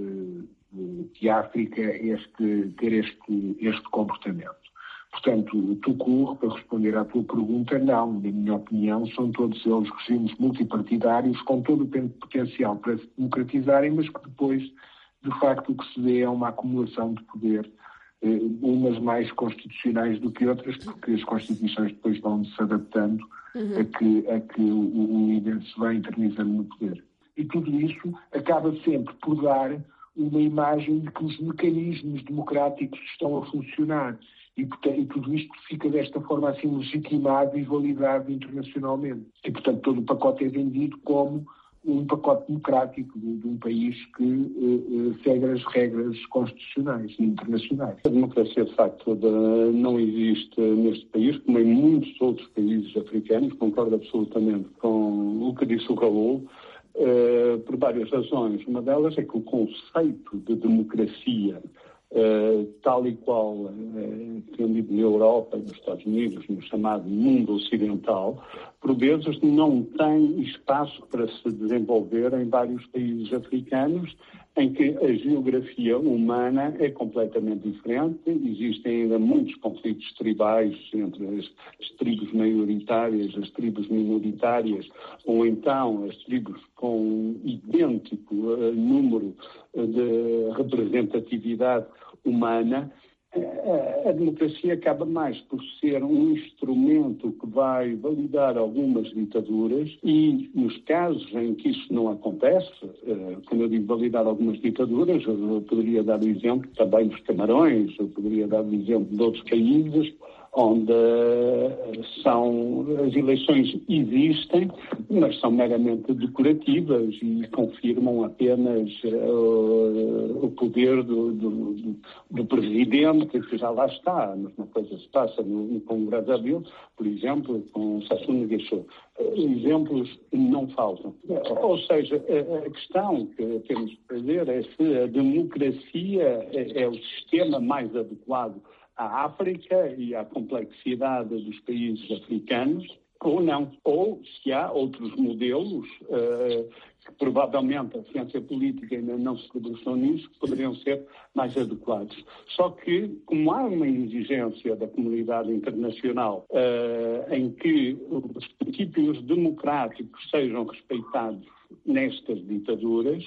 uh, que a África este, ter este, este comportamento. Portanto, Tucur, para responder à tua pergunta, não, na minha opinião, são todos eles regimes multipartidários com todo o potencial para se democratizarem, mas que depois, de facto, o que se vê é uma acumulação de poder umas mais constitucionais do que outras, porque as constituições depois vão se adaptando uhum. a que, a que o, o líder se vai internizando no poder. E tudo isso acaba sempre por dar uma imagem de que os mecanismos democráticos estão a funcionar. E, portanto, e tudo isto fica desta forma assim legitimado e validado internacionalmente. E, portanto, todo o pacote é vendido como um pacote democrático de, de um país que uh, segue as regras constitucionais e internacionais. A democracia, de facto, de, não existe neste país, como em muitos outros países africanos. Concordo absolutamente com o que disse o Raul, uh, por várias razões. Uma delas é que o conceito de democracia, Uh, tal e qual uh, defendido na Europa, nos Estados Unidos, no chamado mundo ocidental, por vezes não tem espaço para se desenvolver em vários países africanos, em que a geografia humana é completamente diferente. Existem ainda muitos conflitos tribais entre as, as tribos maioritárias, as tribos minoritárias, ou então as tribos com idêntico uh, número uh, de representatividade humana. A democracia acaba mais por ser um instrumento que vai validar algumas ditaduras e, nos casos em que isso não acontece, quando eu digo validar algumas ditaduras, eu poderia dar o exemplo também dos Camarões, eu poderia dar o exemplo de outros países onde são, as eleições existem, mas são meramente decorativas e confirmam apenas uh, o poder do, do, do presidente, que já lá está. A mesma coisa se passa no, no Congo Brazzaville, por exemplo, com Sassou Nguesso. Exemplos não faltam. Ou seja, a questão que temos de fazer é se a democracia é, é o sistema mais adequado à África e à complexidade dos países africanos, ou não. Ou se há outros modelos uh, que provavelmente a ciência política ainda não se debruçou nisso, que poderiam ser mais adequados. Só que, como há uma exigência da comunidade internacional uh, em que os princípios democráticos sejam respeitados nestas ditaduras,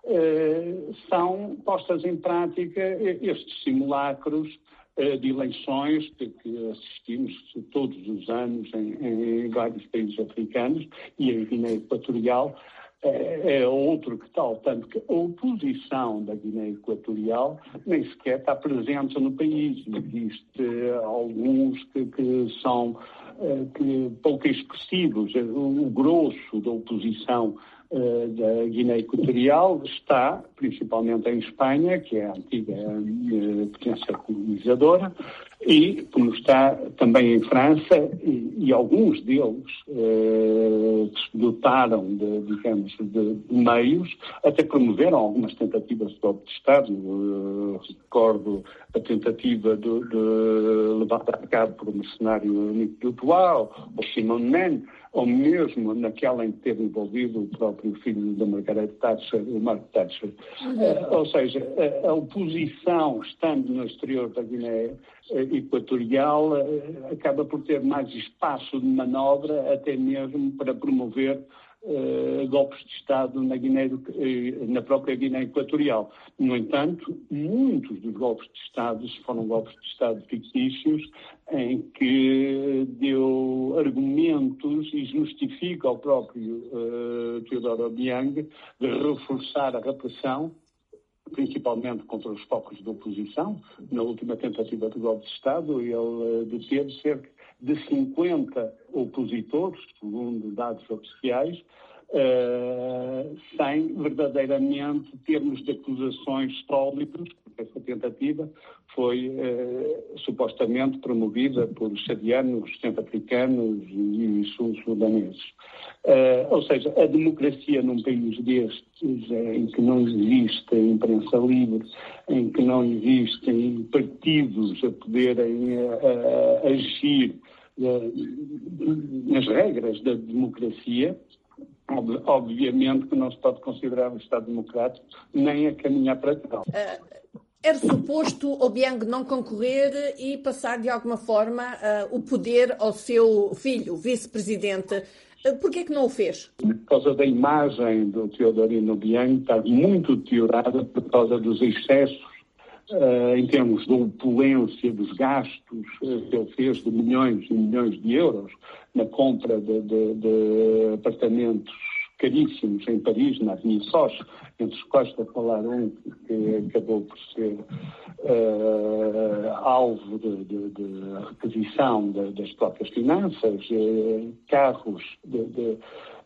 uh, são postas em prática estes simulacros de eleições que, que assistimos todos os anos em, em vários países africanos, e a Guiné Equatorial é, é outro que tal, tanto que a oposição da Guiné Equatorial nem sequer está presente no país. Existe alguns que, que são que, pouco expressivos. O grosso da oposição Uh, da Guiné Equatorial está principalmente em Espanha, que é a antiga uh, potência colonizadora, e como está também em França, e, e alguns deles uh, se dotaram de, digamos, de, de meios, até promoveram algumas tentativas de golpe de Estado. Uh, recordo a tentativa de, de levar a cabo por um mercenário Nico Dutoit, ou Simon Nen, ou mesmo naquela em que teve envolvido o próprio filho da Margaret Thatcher, o Mark Thatcher. Uhum. Uh, ou seja, a, a oposição, estando no exterior da Guiné uh, Equatorial, uh, acaba por ter mais espaço de manobra, até mesmo para promover Uh, golpes de Estado na, Guiné, uh, na própria Guiné Equatorial. No entanto, muitos dos golpes de Estado foram golpes de Estado fictícios, em que deu argumentos e justifica ao próprio uh, Teodoro Obiang de reforçar a repressão, principalmente contra os focos de oposição. Na última tentativa de golpe de Estado, ele uh, deteve cerca de cinquenta opositores, segundo dados oficiais, uh, sem verdadeiramente termos de acusações sólidos, porque essa tentativa foi uh, supostamente promovida por chadianos, centro-africanos e sul-sudaneses. Uh, ou seja, a democracia num país destes, em que não existe imprensa livre, em que não existem partidos a poderem uh, uh, agir uh, nas regras da democracia, ob- obviamente que não se pode considerar um Estado democrático nem a caminhar para tal. Uh... Era suposto Obiang não concorrer e passar de alguma forma uh, o poder ao seu filho, o vice-presidente. Uh, Por que é que não o fez? Por causa da imagem do Teodorino Obiang estar muito deteriorada por causa dos excessos uh, em termos de opulência dos gastos uh, que ele fez de milhões e milhões de euros na compra de, de, de apartamentos caríssimos em Paris, na Avenida Foch, entre os quais estou a falar um que acabou por ser uh, alvo de, de, de requisição de, das próprias finanças, uh, carros de, de,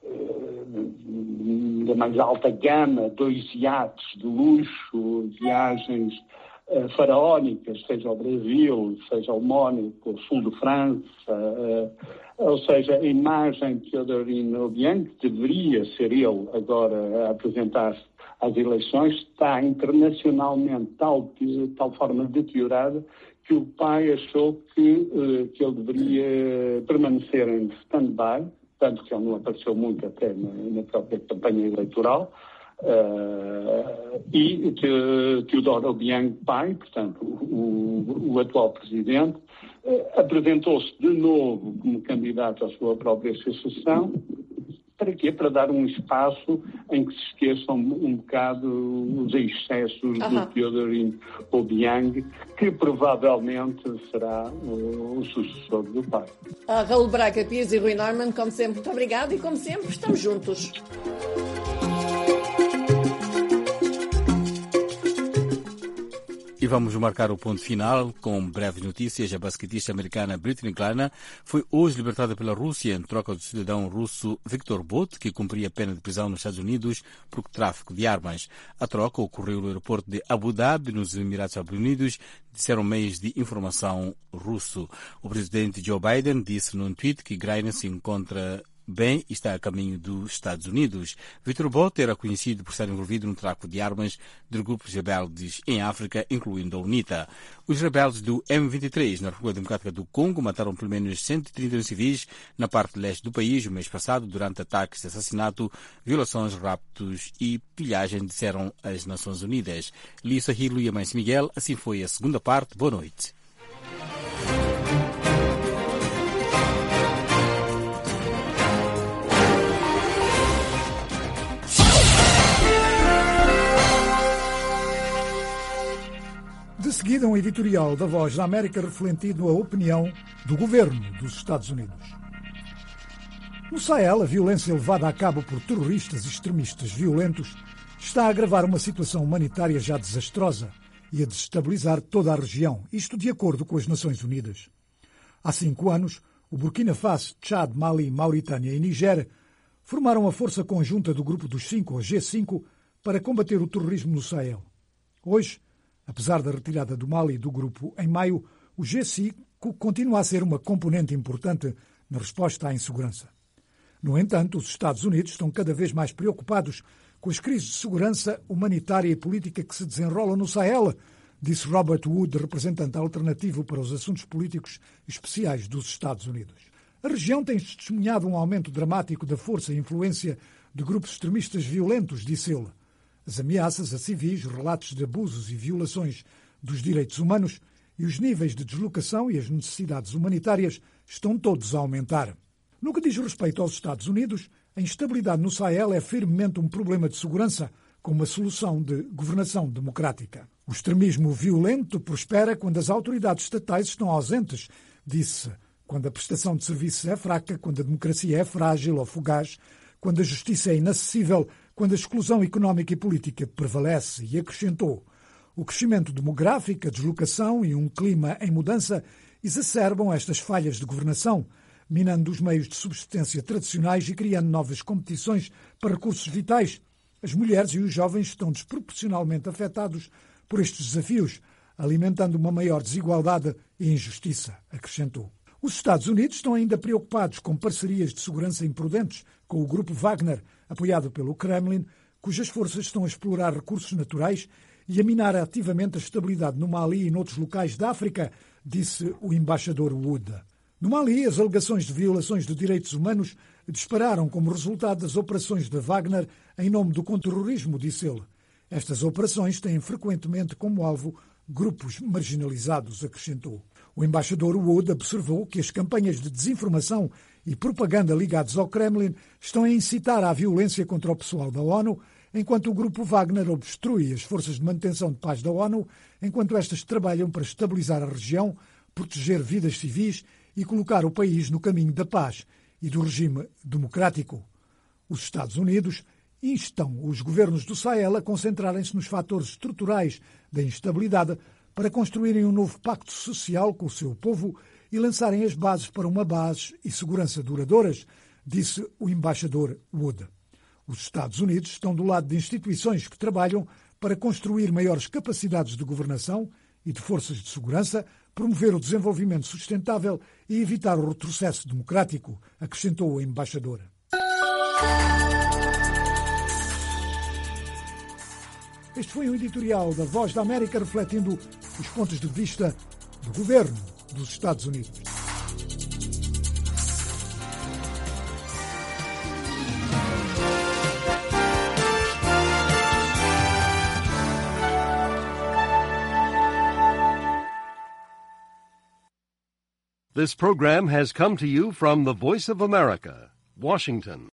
uh, da mais alta gama, dois iates de luxo, viagens uh, faraónicas, seja ao Brasil, seja ao Mónaco, ao sul de França, uh, ou seja, a imagem de Teodorin Obiang, que deveria ser ele agora a apresentar-se às eleições, está internacionalmente tal, de tal forma deteriorada que o pai achou que, que ele deveria permanecer em stand-by, tanto que ele não apareceu muito até na, na própria campanha eleitoral, uh, e Teodoro Obiang pai, portanto, o, o atual presidente, uh, apresentou-se de novo como candidato à sua própria sucessão. Para quê? Para dar um espaço em que se esqueçam um bocado os excessos uh-huh. do Teodorin Obiang, que provavelmente será o, o sucessor do pai. Uh, Raul Braga, Pires e Rui Norman, como sempre, muito obrigado e como sempre, estamos juntos. E vamos marcar o ponto final com breves notícias. A basquetista americana Brittney Griner foi hoje libertada pela Rússia em troca do cidadão russo Viktor Bout, que cumpria pena de prisão nos Estados Unidos por tráfico de armas. A troca ocorreu no aeroporto de Abu Dhabi, nos Emirados Árabes Unidos, disseram meios de informação russo. O presidente Joe Biden disse num tweet que Griner se encontra bem e está a caminho dos Estados Unidos. Viktor Bout era conhecido por estar envolvido no tráfico de armas de grupos rebeldes em África, incluindo a UNITA. Os rebeldes do M vinte e três, na República Democrática do Congo, mataram pelo menos cento e trinta e um civis na parte leste do país o mês passado, durante ataques de assassinato, violações, raptos e pilhagem, disseram as Nações Unidas. Lisa Hilo e Amâncio Miguel, assim foi a segunda parte. Boa noite. De seguida, um editorial da Voz da América refletindo a opinião do governo dos Estados Unidos. No Sahel, a violência levada a cabo por terroristas e extremistas violentos está a agravar uma situação humanitária já desastrosa e a desestabilizar toda a região, isto de acordo com as Nações Unidas. Há cinco anos, o Burkina Faso, Tchad, Mali, Mauritânia e Nigéria formaram a força conjunta do Grupo dos Cinco, ou G cinco, para combater o terrorismo no Sahel. Hoje, apesar da retirada do Mali do grupo em maio, o G cinco continua a ser uma componente importante na resposta à insegurança. No entanto, os Estados Unidos estão cada vez mais preocupados com as crises de segurança humanitária e política que se desenrolam no Sahel, disse Robert Wood, representante alternativo para os assuntos políticos especiais dos Estados Unidos. A região tem testemunhado um aumento dramático da força e influência de grupos extremistas violentos, disse ele. As ameaças a civis, relatos de abusos e violações dos direitos humanos e os níveis de deslocação e as necessidades humanitárias estão todos a aumentar. No que diz respeito aos Estados Unidos, a instabilidade no Sahel é firmemente um problema de segurança com uma solução de governação democrática. O extremismo violento prospera quando as autoridades estatais estão ausentes, disse, quando a prestação de serviços é fraca, quando a democracia é frágil ou fugaz, quando a justiça é inacessível, quando a exclusão económica e política prevalece, e acrescentou: o crescimento demográfico, a deslocação e um clima em mudança exacerbam estas falhas de governação, minando os meios de subsistência tradicionais e criando novas competições para recursos vitais. As mulheres e os jovens estão desproporcionalmente afetados por estes desafios, alimentando uma maior desigualdade e injustiça, acrescentou. Os Estados Unidos estão ainda preocupados com parcerias de segurança imprudentes com o grupo Wagner, apoiado pelo Kremlin, cujas forças estão a explorar recursos naturais e a minar ativamente a estabilidade no Mali e noutros locais da África, disse o embaixador Wood. No Mali, as alegações de violações de direitos humanos dispararam como resultado das operações da Wagner em nome do conterrorismo, disse ele. Estas operações têm frequentemente como alvo grupos marginalizados, acrescentou. O embaixador Wood observou que as campanhas de desinformação e propaganda ligadas ao Kremlin estão a incitar à violência contra o pessoal da ONU enquanto o grupo Wagner obstrui as forças de manutenção de paz da ONU, enquanto estas trabalham para estabilizar a região, proteger vidas civis e colocar o país no caminho da paz e do regime democrático. Os Estados Unidos instam os governos do Sahel a concentrarem-se nos fatores estruturais da instabilidade para construírem um novo pacto social com o seu povo e lançarem as bases para uma paz e segurança duradouras, disse o embaixador Wood. Os Estados Unidos estão do lado de instituições que trabalham para construir maiores capacidades de governação e de forças de segurança, promover o desenvolvimento sustentável e evitar o retrocesso democrático, acrescentou a embaixadora. Este foi um editorial da Voz da América refletindo os pontos de vista do governo dos Estados Unidos. This program has come to you from the Voice of America, Washington.